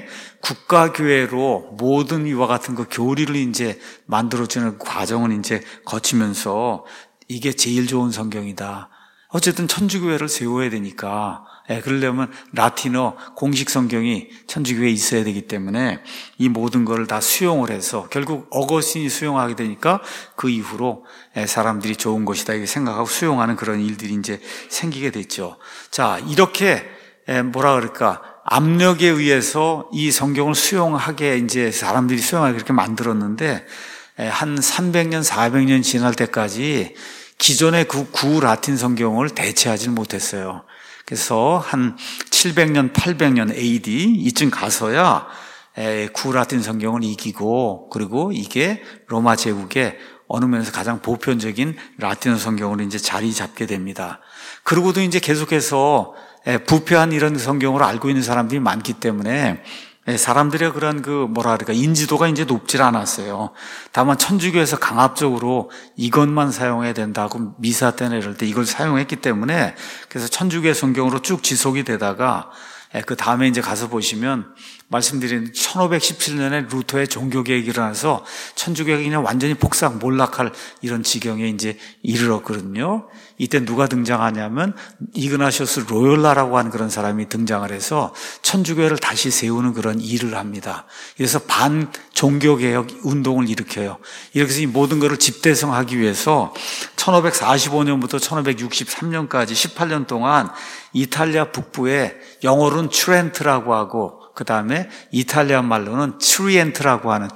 S1: 국가교회로 모든 이와 같은 그 교리를 이제 만들어주는 과정을 이제 거치면서 이게 제일 좋은 성경이다. 어쨌든 천주교회를 세워야 되니까, 예, 그러려면 라틴어 공식 성경이 천주교회에 있어야 되기 때문에 이 모든 것을 다 수용을 해서 결국 어거스틴이 수용하게 되니까 그 이후로 사람들이 좋은 것이다 이렇게 생각하고 수용하는 그런 일들이 이제 생기게 됐죠. 자, 이렇게 뭐라 그럴까? 압력에 의해서 이 성경을 수용하게 이제 사람들이 수용하게 그렇게 만들었는데 한 삼백 년, 사백 년 지날 때까지 기존의 그 구 라틴 성경을 대체하지 못했어요. 그래서 한 칠백 년, 팔백 년 에이디 이쯤 가서야 구 라틴 성경을 이기고, 그리고 이게 로마 제국의 어느 면에서 가장 보편적인 라틴어 성경으로 이제 자리 잡게 됩니다. 그러고도 이제 계속해서 부패한 이런 성경으로 알고 있는 사람들이 많기 때문에 사람들의 그런 그 뭐라 그럴까 인지도가 이제 높질 않았어요. 다만 천주교에서 강압적으로 이것만 사용해야 된다고 미사 때나 이럴 때 이걸 사용했기 때문에 그래서 천주교의 성경으로 쭉 지속이 되다가 그 다음에 이제 가서 보시면 말씀드린 천오백십칠 년에 루터의 종교개혁이 일어나서 천주교가 그냥 완전히 폭삭 몰락할 이런 지경에 이제 이르렀거든요. 이때 누가 등장하냐면 이그나시오스 로욜라라고 하는 그런 사람이 등장을 해서 천주교회를 다시 세우는 그런 일을 합니다. 그래서 반 종교개혁 운동을 일으켜요. 이렇게 해서 이 모든 것을 집대성하기 위해서 천오백사십오 년부터 천오백육십삼 년까지 십팔 년 동안 이탈리아 북부에 영어로는 트렌트라고 하고 그 다음에 이탈리아 말로는 트리엔트라고 하는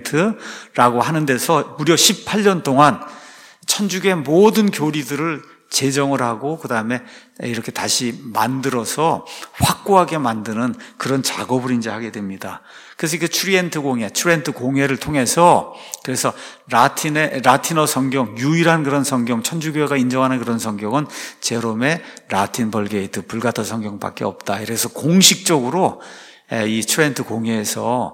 S1: 트리엔트라고 하는 데서 무려 십팔 년 동안 천주교의 모든 교리들을 제정을 하고 그 다음에 이렇게 다시 만들어서 확고하게 만드는 그런 작업을 이제 하게 됩니다. 그래서 이게 트리엔트 공예, 트렌트 공예를 통해서 그래서 라틴의 라틴어 성경 유일한 그런 성경, 천주교가 인정하는 그런 성경은 제롬의 라틴 벌게이트 불가타 성경밖에 없다. 이래서 공식적으로 이 트렌트 공예에서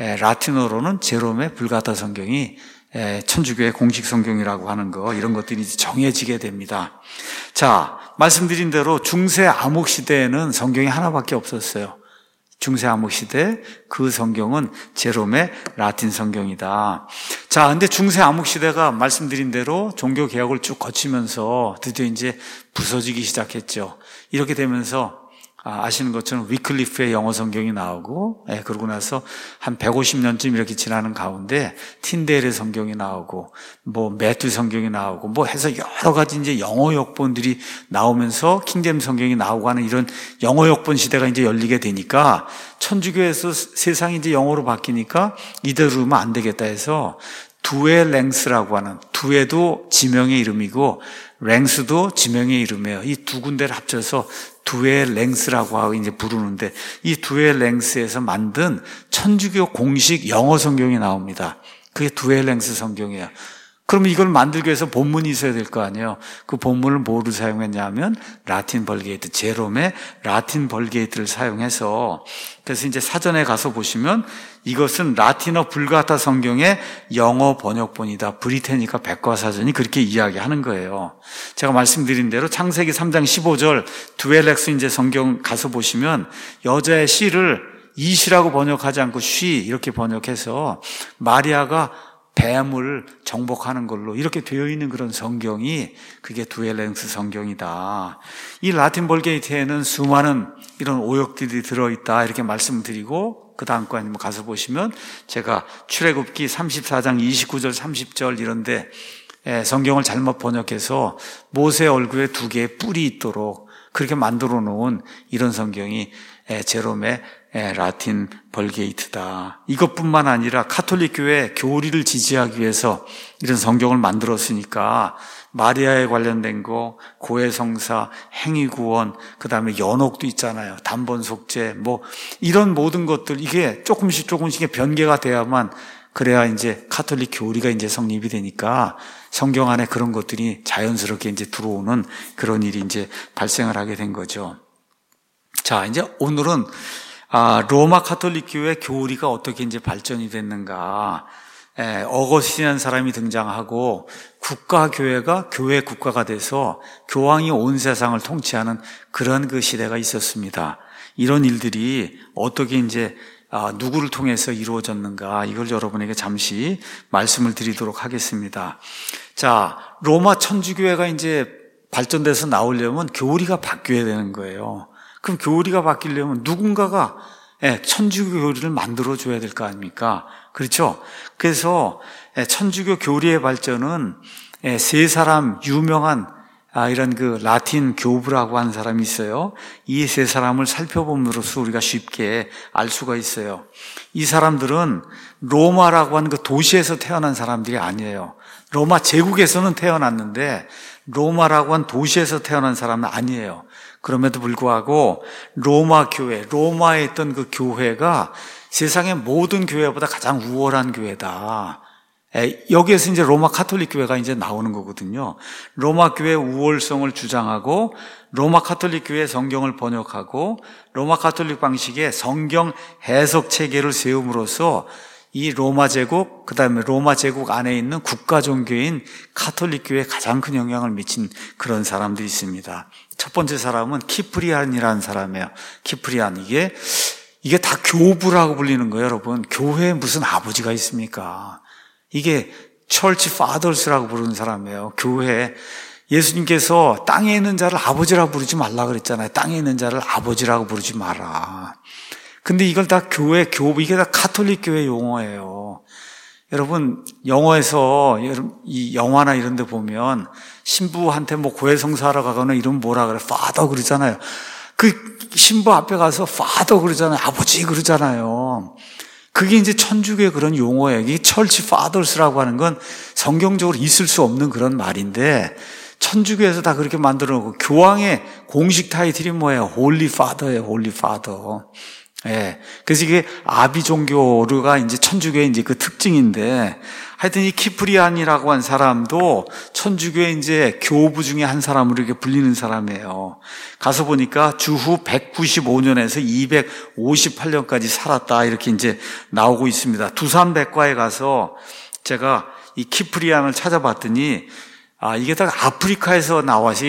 S1: 라틴어로는 제롬의 불가타 성경이 천주교의 공식 성경이라고 하는 거, 이런 것들이 정해지게 됩니다. 자, 말씀드린 대로 중세 암흑 시대에는 성경이 하나밖에 없었어요. 중세 암흑 시대 그 성경은 제롬의 라틴 성경이다. 자, 근데 중세 암흑 시대가 말씀드린 대로 종교 개혁을 쭉 거치면서 드디어 이제 부서지기 시작했죠. 이렇게 되면서 아시는 것처럼 위클리프의 영어 성경이 나오고, 예, 그러고 나서 한 백오십 년쯤 이렇게 지나는 가운데 틴데일의 성경이 나오고, 뭐 매튜 성경이 나오고, 뭐 해서 여러 가지 이제 영어 역본들이 나오면서 킹제임 성경이 나오고 하는 이런 영어 역본 시대가 이제 열리게 되니까 천주교에서 세상이 이제 영어로 바뀌니까 이대로 하면 안 되겠다 해서 두에 랭스라고 하는, 두에도 지명의 이름이고 랭스도 지명의 이름이에요. 이 두 군데를 합쳐서 두에 랭스라고 하고 이제 부르는데, 이 두에 랭스에서 만든 천주교 공식 영어 성경이 나옵니다. 그게 두에 랭스 성경이에요. 그러면 이걸 만들기 위해서 본문이 있어야 될 거 아니에요. 그 본문을 뭐로 사용했냐면 라틴 벌게이트, 제롬의 라틴 벌게이트를 사용해서, 그래서 이제 사전에 가서 보시면 이것은 라틴어 불가타 성경의 영어 번역본이다. 브리테니카 백과사전이 그렇게 이야기하는 거예요. 제가 말씀드린 대로 창세기 삼 장 십오 절 두엘렉스 이제 성경 가서 보시면 여자의 씨를 이시라고 번역하지 않고 쉬 이렇게 번역해서 마리아가 뱀을 정복하는 걸로 이렇게 되어 있는 그런 성경이 그게 두엘랭스 성경이다. 이 라틴 벌게이트에는 수많은 이런 오역들이 들어있다 이렇게 말씀드리고, 그 다음 거 가서 보시면 제가 출애굽기 삼십사 장 이십구 절 삼십 절 이런데 성경을 잘못 번역해서 모세 얼굴에 두 개의 뿔이 있도록 그렇게 만들어 놓은 이런 성경이 제롬의 라틴 벌게이트다. 이것뿐만 아니라 카톨릭 교회 교리를 지지하기 위해서 이런 성경을 만들었으니까 마리아에 관련된 거, 고해성사, 행위구원, 그 다음에 연옥도 있잖아요. 단번속죄, 뭐 이런 모든 것들, 이게 조금씩 조금씩 변개가 돼야만, 그래야 이제 카톨릭 교리가 이제 성립이 되니까 성경 안에 그런 것들이 자연스럽게 이제 들어오는 그런 일이 이제 발생을 하게 된 거죠. 자, 이제 오늘은 아, 로마 카톨릭 교회 교리가 어떻게 이제 발전이 됐는가. 에, 어거스틴이라는 사람이 등장하고 국가교회가 교회 국가가 돼서 교황이 온 세상을 통치하는 그런 그 시대가 있었습니다. 이런 일들이 어떻게 이제 아, 누구를 통해서 이루어졌는가, 이걸 여러분에게 잠시 말씀을 드리도록 하겠습니다. 자, 로마 천주교회가 이제 발전돼서 나오려면 교리가 바뀌어야 되는 거예요. 그럼 교리가 바뀌려면 누군가가 천주교 교리를 만들어줘야 될 거 아닙니까? 그렇죠? 그래서 천주교 교리의 발전은 세 사람 유명한 이런 그 라틴 교부라고 하는 사람이 있어요. 이 세 사람을 살펴봄으로써 우리가 쉽게 알 수가 있어요. 이 사람들은 로마라고 하는 그 도시에서 태어난 사람들이 아니에요. 로마 제국에서는 태어났는데 로마라고 한 도시에서 태어난 사람은 아니에요. 그럼에도 불구하고 로마 교회, 로마에 있던 그 교회가 세상의 모든 교회보다 가장 우월한 교회다. 여기에서 이제 로마 카톨릭 교회가 이제 나오는 거거든요. 로마 교회의 우월성을 주장하고 로마 카톨릭 교회의 성경을 번역하고 로마 카톨릭 방식의 성경 해석 체계를 세움으로써 이 로마 제국, 그 다음에 로마 제국 안에 있는 국가 종교인 카톨릭 교회에 가장 큰 영향을 미친 그런 사람들이 있습니다. 첫 번째 사람은 키프리안이라는 사람이에요. 키프리안. 이게, 이게 다 교부라고 불리는 거예요, 여러분. 교회에 무슨 아버지가 있습니까? 이게 철치 파더스라고 부르는 사람이에요. 교회. 예수님께서 땅에 있는 자를 아버지라고 부르지 말라 그랬잖아요. 땅에 있는 자를 아버지라고 부르지 마라. 근데 이걸 다 교회, 교부, 이게 다 카톨릭 교회 용어예요. 여러분, 영어에서, 이 영화나 이런 데 보면, 신부한테 뭐 고해성사하러 가거나 이러면 뭐라 그래? 파더 그러잖아요. 그 신부 앞에 가서 파더 그러잖아요. 아버지 그러잖아요. 그게 이제 천주교의 그런 용어예요. 이게 철치 파더스라고 하는 건 성경적으로 있을 수 없는 그런 말인데, 천주교에서 다 그렇게 만들어 놓고, 교황의 공식 타이틀이 뭐예요? 홀리 파더예요, 홀리 파더. 예. 그래서 이게 아비 종교가 이제 천주교의 이제 그 특징인데, 하여튼 이 키프리안이라고 한 사람도 천주교의 이제 교부 중에 한 사람으로 이렇게 불리는 사람이에요. 가서 보니까 주후 백구십오 년에서 이백오십팔 년까지 살았다. 이렇게 이제 나오고 있습니다. 두산백과에 가서 제가 이 키프리안을 찾아봤더니, 아, 이게 다 아프리카에서 나와서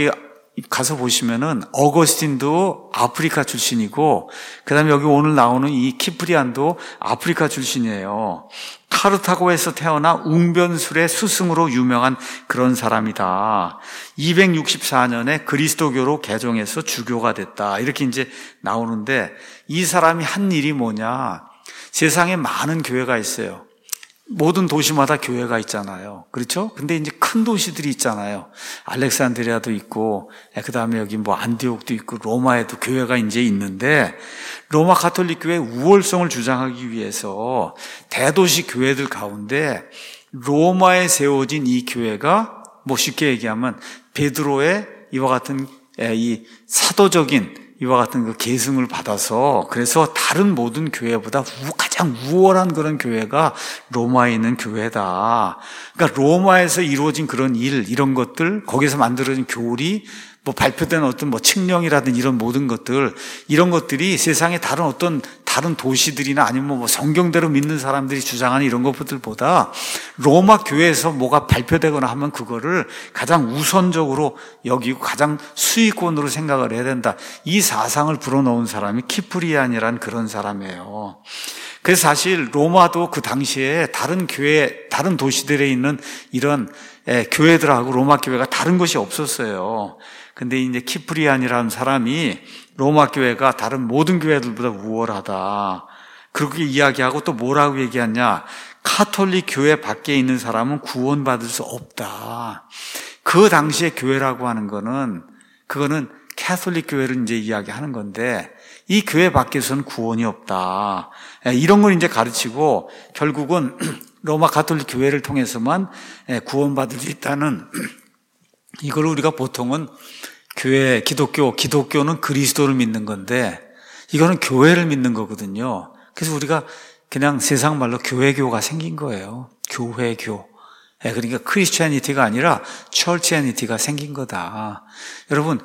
S1: 가서 보시면은 어거스틴도 아프리카 출신이고, 그 다음에 여기 오늘 나오는 이 키프리안도 아프리카 출신이에요. 카르타고에서 태어나 웅변술의 스승으로 유명한 그런 사람이다. 이백육십사 년에 그리스도교로 개종해서 주교가 됐다. 이렇게 이제 나오는데, 이 사람이 한 일이 뭐냐? 세상에 많은 교회가 있어요. 모든 도시마다 교회가 있잖아요. 그렇죠? 근데 이제 큰 도시들이 있잖아요. 알렉산드리아도 있고, 그 다음에 여기 뭐 안디옥도 있고, 로마에도 교회가 이제 있는데, 로마 가톨릭 교회의 우월성을 주장하기 위해서 대도시 교회들 가운데 로마에 세워진 이 교회가 뭐 쉽게 얘기하면 베드로의 이와 같은 이 사도적인 이와 같은 그 계승을 받아서, 그래서 다른 모든 교회보다 가장 우월한 그런 교회가 로마에 있는 교회다. 그러니까 로마에서 이루어진 그런 일, 이런 것들, 거기서 만들어진 교리, 뭐 발표된 어떤 뭐 칙령이라든 이런 모든 것들, 이런 것들이 세상의 다른 어떤 다른 도시들이나 아니면 뭐 성경대로 믿는 사람들이 주장하는 이런 것들보다 로마 교회에서 뭐가 발표되거나 하면 그거를 가장 우선적으로 여기고 가장 수익권으로 생각을 해야 된다. 이 사상을 불어넣은 사람이 키프리안이란 그런 사람이에요. 그래서 사실 로마도 그 당시에 다른 교회, 다른 도시들에 있는 이런 예, 교회들하고 로마 교회가 다른 것이 없었어요. 근데 이제 키프리안이라는 사람이 로마 교회가 다른 모든 교회들보다 우월하다. 그렇게 이야기하고 또 뭐라고 얘기하냐? 카톨릭 교회 밖에 있는 사람은 구원받을 수 없다. 그 당시에 교회라고 하는 거는, 그거는 카톨릭 교회를 이제 이야기하는 건데, 이 교회 밖에서는 구원이 없다. 이런 걸 이제 가르치고, 결국은 로마 가톨릭 교회를 통해서만 구원받을 수 있다는, 이걸 우리가 보통은 교회, 기독교, 기독교는 그리스도를 믿는 건데, 이거는 교회를 믿는 거거든요. 그래서 우리가 그냥 세상 말로 교회교가 생긴 거예요. 교회교. 그러니까 크리스티애니티가 아니라 철치애니티가 생긴 거다. 여러분,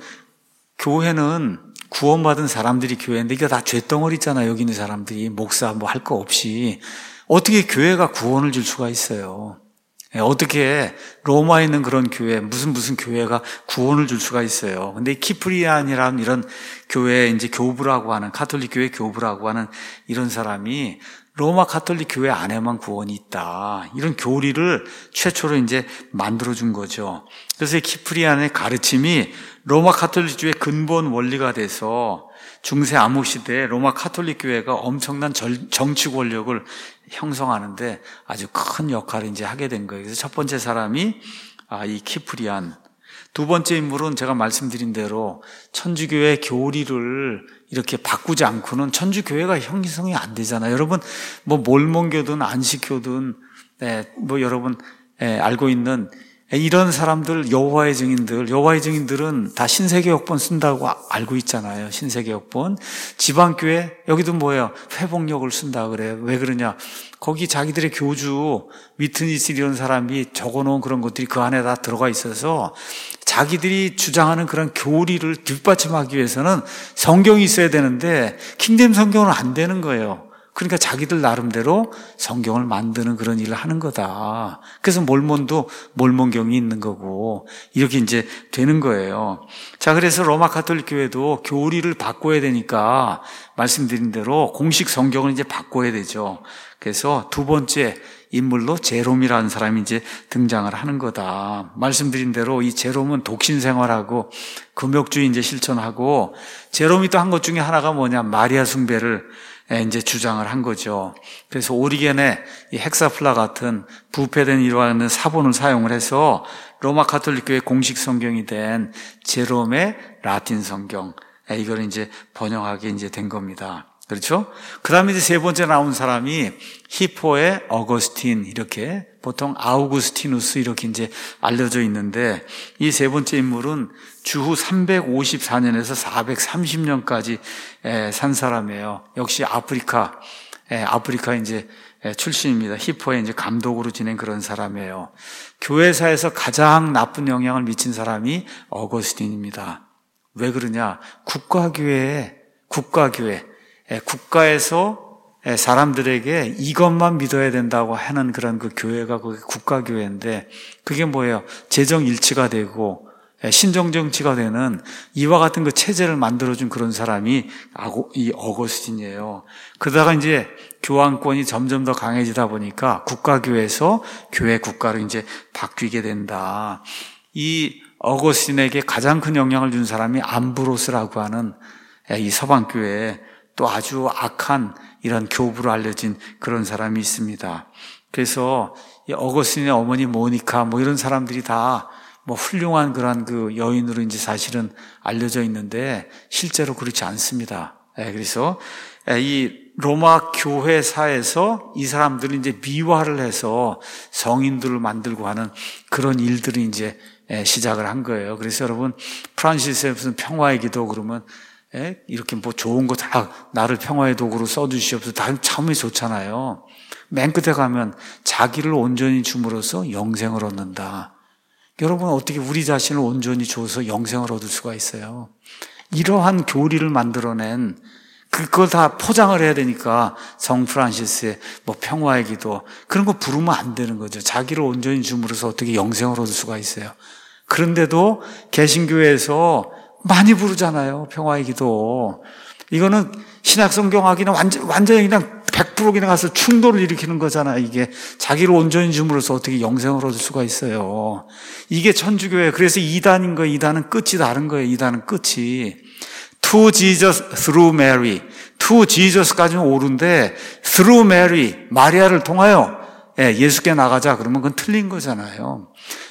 S1: 교회는 구원받은 사람들이 교회인데, 이게 다 죄덩어리잖아요. 여기 있는 사람들이 목사 뭐 할 거 없이. 어떻게 교회가 구원을 줄 수가 있어요? 어떻게 로마에 있는 그런 교회, 무슨 무슨 교회가 구원을 줄 수가 있어요. 근데 키프리안이라는 이런 교회, 이제 교부라고 하는, 가톨릭 교회 교부라고 하는 이런 사람이 로마 가톨릭 교회 안에만 구원이 있다. 이런 교리를 최초로 이제 만들어준 거죠. 그래서 이 키프리안의 가르침이 로마 가톨릭 교회의 근본 원리가 돼서 중세 암흑 시대에 로마 가톨릭 교회가 엄청난 정치 권력을 형성하는데 아주 큰 역할을 이제 하게 된 거예요. 그래서 첫 번째 사람이 아, 이 키프리안. 두 번째 인물은 제가 말씀드린 대로 천주교의 교리를 이렇게 바꾸지 않고는 천주교회가 형성이 안 되잖아요. 여러분, 뭐 몰몬교든 안식교든, 네, 뭐 여러분 예, 알고 있는 이런 사람들, 여호와의 증인들, 여호와의 증인들은 다 신세계역본 쓴다고 알고 있잖아요. 신세계역본. 지방교회, 여기도 뭐예요? 회복력을 쓴다 그래요. 왜 그러냐? 거기 자기들의 교주, 위트니스 이런 사람이 적어놓은 그런 것들이 그 안에 다 들어가 있어서 자기들이 주장하는 그런 교리를 뒷받침하기 위해서는 성경이 있어야 되는데 킹잼 성경은 안 되는 거예요. 그러니까 자기들 나름대로 성경을 만드는 그런 일을 하는 거다. 그래서 몰몬도 몰몬경이 있는 거고 이렇게 이제 되는 거예요. 자, 그래서 로마 가톨릭 교회도 교리를 바꿔야 되니까 말씀드린 대로 공식 성경을 이제 바꿔야 되죠. 그래서 두 번째 인물로 제롬이라는 사람이 이제 등장을 하는 거다. 말씀드린 대로 이 제롬은 독신 생활하고 금욕주의 이제 실천하고, 제롬이 또 한 것 중에 하나가 뭐냐? 마리아 숭배를 이제 주장을 한 거죠. 그래서 오리겐의 이 헥사플라 같은 부패된 이러한 사본을 사용을 해서 로마 가톨릭 교회 공식 성경이 된 제롬의 라틴 성경, 이걸 이제 번역하게 이제 된 겁니다. 그렇죠? 그 다음에 이제 세 번째 나온 사람이 히포의 어거스틴, 이렇게 보통 아우구스티누스 이렇게 이제 알려져 있는데, 이 세 번째 인물은 주후 삼백오십사 년에서 사백삼십 년까지 산 사람이에요. 역시 아프리카, 아프리카 이제 출신입니다. 히포의 이제 감독으로 지낸 그런 사람이에요. 교회사에서 가장 나쁜 영향을 미친 사람이 어거스틴입니다. 왜 그러냐? 국가교회에, 국가교회, 국가에서 사람들에게 이것만 믿어야 된다고 하는 그런 그 교회가 그게 국가교회인데, 그게 뭐예요? 재정 일치가 되고 신정정치가 되는 이와 같은 그 체제를 만들어준 그런 사람이 이 어거스틴이에요. 그러다가 이제 교황권이 점점 더 강해지다 보니까 국가교회에서 교회 국가로 이제 바뀌게 된다. 이 어거스틴에게 가장 큰 영향을 준 사람이 암브로스라고 하는 이 서방교회에 또 아주 악한 이런 교부로 알려진 그런 사람이 있습니다. 그래서 이 어거스틴의 어머니 모니카 뭐 이런 사람들이 다 뭐 훌륭한 그런 그 여인으로 이제 사실은 알려져 있는데 실제로 그렇지 않습니다. 그래서 이 로마 교회사에서 이 사람들을 이제 미화를 해서 성인들을 만들고 하는 그런 일들을 이제 시작을 한 거예요. 그래서 여러분 프란시스의 무슨 평화의 기도 그러면 이렇게 뭐 좋은 거 다 나를 평화의 도구로 써주시옵소서 다 참 좋잖아요. 맨 끝에 가면 자기를 온전히 줌으로써 영생을 얻는다. 여러분 어떻게 우리 자신을 온전히 줘서 영생을 얻을 수가 있어요? 이러한 교리를 만들어낸 그걸 다 포장을 해야 되니까 성 프란시스의 뭐 평화의 기도 그런 거 부르면 안 되는 거죠. 자기를 온전히 줌으로써 어떻게 영생을 얻을 수가 있어요? 그런데도 개신교회에서 많이 부르잖아요. 평화의 기도. 이거는 신약성경하기는 완전, 완전히 그냥 백 퍼센트 그냥 가서 충돌을 일으키는 거잖아요. 이게 자기를 온전히 줌으로써 어떻게 영생을 얻을 수가 있어요. 이게 천주교회. 그래서 이단인 거예요. 이단은 끝이 다른 거예요. 이단은 끝이. To Jesus through Mary. To Jesus까지는 옳은데 through Mary, 마리아를 통하여 예수께 나가자. 그러면 그건 틀린 거잖아요.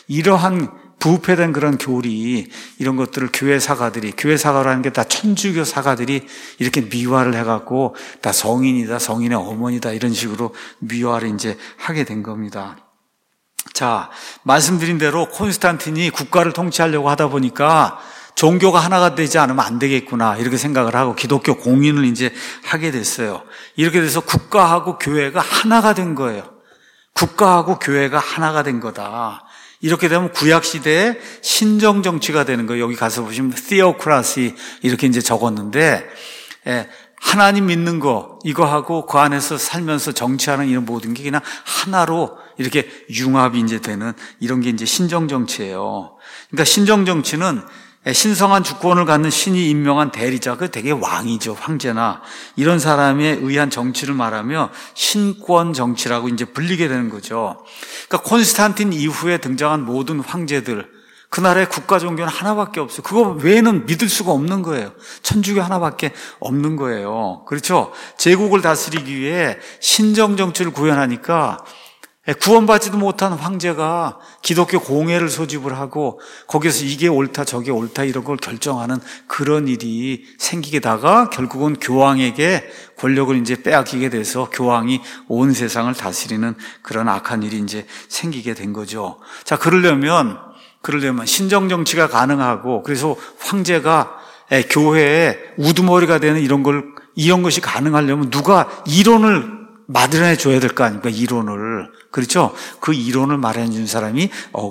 S1: 이러한 부패된 그런 교리 이런 것들을 교회 사가들이 교회 사가라는 게 다 천주교 사가들이 이렇게 미화를 해갖고 다 성인이다 성인의 어머니다 이런 식으로 미화를 이제 하게 된 겁니다. 자, 말씀드린 대로 콘스탄틴이 국가를 통치하려고 하다 보니까 종교가 하나가 되지 않으면 안 되겠구나 이렇게 생각을 하고 기독교 공인을 이제 하게 됐어요. 이렇게 돼서 국가하고 교회가 하나가 된 거예요. 국가하고 교회가 하나가 된 거다. 이렇게 되면 구약시대에 신정정치가 되는 거예요. 여기 가서 보시면 theocracy 이렇게 이제 적었는데, 예, 하나님 믿는 거, 이거 하고 그 안에서 살면서 정치하는 이런 모든 게 그냥 하나로 이렇게 융합이 이제 되는 이런 게 이제 신정정치예요. 그러니까 신정정치는 신성한 주권을 갖는 신이 임명한 대리자, 그 되게 왕이죠. 황제나 이런 사람에 의한 정치를 말하며 신권 정치라고 이제 불리게 되는 거죠. 그러니까 콘스탄틴 이후에 등장한 모든 황제들, 그 나라의 국가 종교는 하나밖에 없어요. 그거 외에는 믿을 수가 없는 거예요. 천주교 하나밖에 없는 거예요. 그렇죠? 제국을 다스리기 위해 신정 정치를 구현하니까 구원받지도 못한 황제가 기독교 공회를 소집을 하고 거기서 이게 옳다 저게 옳다 이런 걸 결정하는 그런 일이 생기게 다가 결국은 교황에게 권력을 이제 빼앗기게 돼서 교황이 온 세상을 다스리는 그런 악한 일이 이제 생기게 된 거죠. 자, 그러려면 그러려면 신정 정치가 가능하고 그래서 황제가 교회에 우두머리가 되는 이런 걸 이런 것이 가능하려면 누가 이론을 마련해 줘야 될 거 아닙니까? 이론을. 그렇죠? 그 이론을 마련해 준 사람이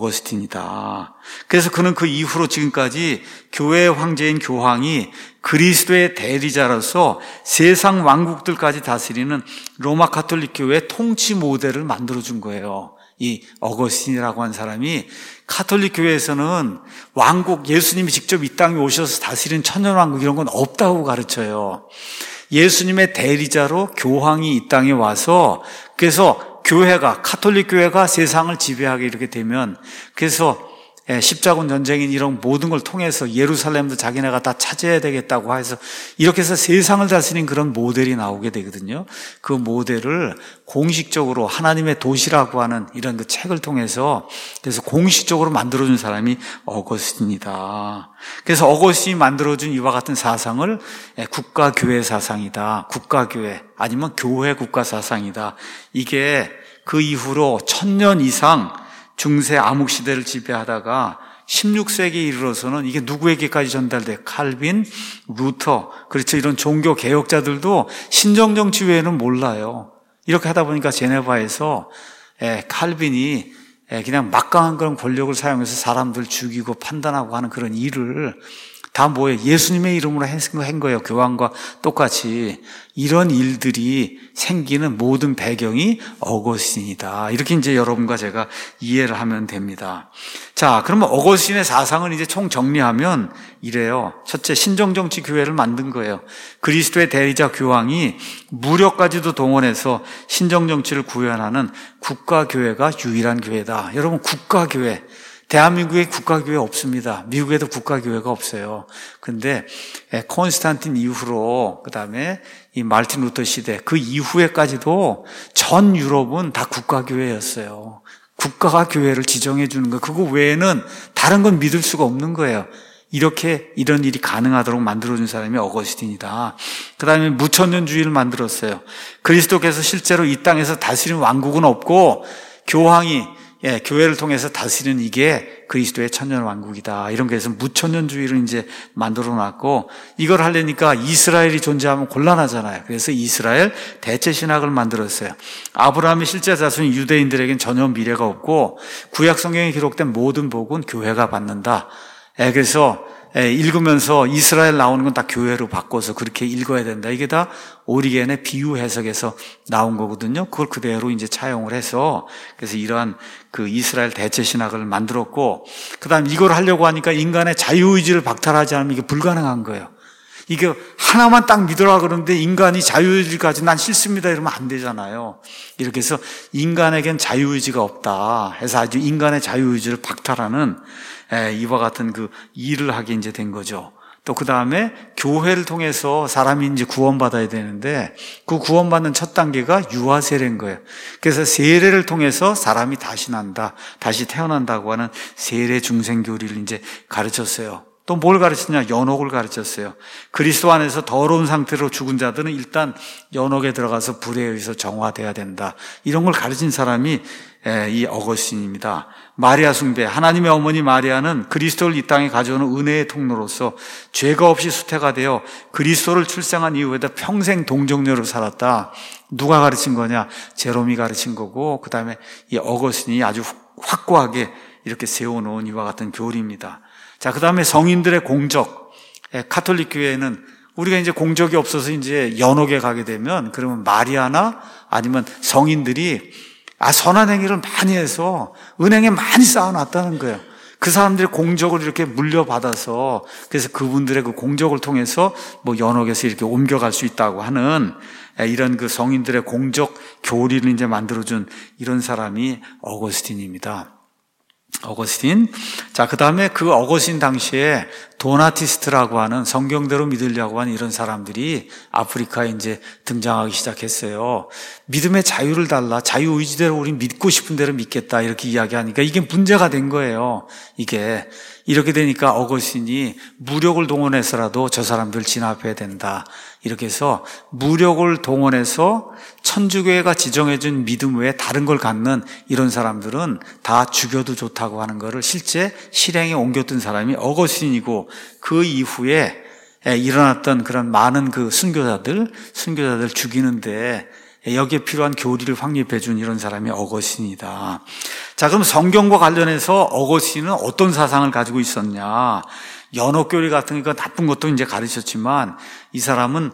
S1: 어거스틴이다. 그래서 그는 그 이후로 지금까지 교회의 황제인 교황이 그리스도의 대리자로서 세상 왕국들까지 다스리는 로마 가톨릭 교회의 통치 모델을 만들어 준 거예요. 이 어거스틴이라고 한 사람이 가톨릭 교회에서는 왕국, 예수님이 직접 이 땅에 오셔서 다스리는 천년왕국 이런 건 없다고 가르쳐요. 예수님의 대리자로 교황이 이 땅에 와서 그래서 교회가 가톨릭 교회가 세상을 지배하게 이렇게 되면 그래서 십자군 전쟁인 이런 모든 걸 통해서 예루살렘도 자기네가 다 차지해야 되겠다고 해서 이렇게 해서 세상을 다스린 그런 모델이 나오게 되거든요. 그 모델을 공식적으로 하나님의 도시라고 하는 이런 그 책을 통해서 그래서 공식적으로 만들어준 사람이 어거스틴이다. 그래서 어거스틴이 만들어준 이와 같은 사상을 국가교회 사상이다. 국가교회 아니면 교회 국가 사상이다. 이게 그 이후로 천년 이상 중세 암흑 시대를 지배하다가 십육 세기에 이르러서는 이게 누구에게까지 전달돼? 칼빈, 루터, 그렇죠. 이런 종교 개혁자들도 신정 정치 외에는 몰라요. 이렇게 하다 보니까 제네바에서 에, 칼빈이 에, 그냥 막강한 그런 권력을 사용해서 사람들 죽이고 판단하고 하는 그런 일을 다 뭐예요? 예수님의 이름으로 한 거예요. 교황과 똑같이. 이런 일들이 생기는 모든 배경이 어거스틴이다. 이렇게 이제 여러분과 제가 이해를 하면 됩니다. 자, 자, 그러면 어거스틴의 사상을 이제 총 정리하면 이래요. 첫째, 신정정치 교회를 만든 거예요. 그리스도의 대리자 교황이 무력까지도 동원해서 신정정치를 구현하는 국가교회가 유일한 교회다. 여러분, 국가교회. 대한민국에 국가교회 없습니다. 미국에도 국가교회가 없어요. 근데 콘스탄틴 이후로, 그 다음에 이 말틴 루터 시대, 그 이후에까지도 전 유럽은 다 국가교회였어요. 국가가 교회를 지정해 주는 거, 그거 외에는 다른 건 믿을 수가 없는 거예요. 이렇게 이런 일이 가능하도록 만들어준 사람이 어거스틴이다. 그 다음에 무천년주의를 만들었어요. 그리스도께서 실제로 이 땅에서 다스리는 왕국은 없고 교황이 예, 교회를 통해서 다스리는 이게 그리스도의 천년 왕국이다. 이런 거에서 무천년주의를 이제 만들어 놨고, 이걸 하려니까 이스라엘이 존재하면 곤란하잖아요. 그래서 이스라엘 대체 신학을 만들었어요. 아브라함의 실제 자손인 유대인들에겐 전혀 미래가 없고, 구약 성경에 기록된 모든 복은 교회가 받는다. 예, 그래서 예, 읽으면서 이스라엘 나오는 건 다 교회로 바꿔서 그렇게 읽어야 된다. 이게 다 오리겐의 비유 해석에서 나온 거거든요. 그걸 그대로 이제 차용을 해서, 그래서 이러한 그 이스라엘 대체 신학을 만들었고, 그 다음 이걸 하려고 하니까 인간의 자유의지를 박탈하지 않으면 이게 불가능한 거예요. 이게 하나만 딱 믿으라 그러는데 인간이 자유의지까지 난 싫습니다 이러면 안 되잖아요. 이렇게 해서 인간에겐 자유의지가 없다 해서 아주 인간의 자유의지를 박탈하는 이와 같은 그 일을 하게 이제 된 거죠. 또 그 다음에 교회를 통해서 사람이 이제 구원받아야 되는데, 그 구원받는 첫 단계가 유아 세례인 거예요. 그래서 세례를 통해서 사람이 다시 난다, 다시 태어난다고 하는 세례 중생교리를 이제 가르쳤어요. 또 뭘 가르쳤냐? 연옥을 가르쳤어요. 그리스도 안에서 더러운 상태로 죽은 자들은 일단 연옥에 들어가서 불에 의해서 정화돼야 된다. 이런 걸 가르친 사람이 이 어거스틴입니다. 마리아 숭배, 하나님의 어머니 마리아는 그리스도를 이 땅에 가져오는 은혜의 통로로서 죄가 없이 수태가 되어 그리스도를 출생한 이후에도 평생 동정녀로 살았다. 누가 가르친 거냐? 제롬이 가르친 거고, 그 다음에 이 어거스틴이 아주 확고하게 이렇게 세워놓은 이와 같은 교리입니다. 자, 그 다음에 성인들의 공적. 가톨릭 교회는 우리가 이제 공적이 없어서 이제 연옥에 가게 되면, 그러면 마리아나 아니면 성인들이 아, 선한 행위를 많이 해서 은행에 많이 쌓아놨다는 거예요. 그 사람들의 공적을 이렇게 물려받아서, 그래서 그분들의 그 공적을 통해서 뭐 연옥에서 이렇게 옮겨갈 수 있다고 하는 이런 그 성인들의 공적 교리를 이제 만들어준 이런 사람이 어거스틴입니다. 어거스틴. 자, 그 다음에 그 어거스틴 당시에 도나티스트라고 하는 성경대로 믿으려고 하는 이런 사람들이 아프리카에 이제 등장하기 시작했어요. 믿음의 자유를 달라. 자유의지대로 우리 믿고 싶은 대로 믿겠다. 이렇게 이야기하니까 이게 문제가 된 거예요. 이게. 이렇게 되니까 어거스틴이 무력을 동원해서라도 저 사람들 진압해야 된다. 이렇게 해서 무력을 동원해서 천주교회가 지정해준 믿음 외에 다른 걸 갖는 이런 사람들은 다 죽여도 좋다고 하는 거를 실제 실행에 옮겼던 사람이 어거스틴이고, 그 이후에 일어났던 그런 많은 그 순교자들, 순교자들 죽이는데 여기에 필요한 교리를 확립해 준 이런 사람이 어거스틴이다. 자, 그럼 성경과 관련해서 어거스틴은 어떤 사상을 가지고 있었냐? 연옥교리 같은 거 나쁜 것도 이제 가르쳤지만, 이 사람은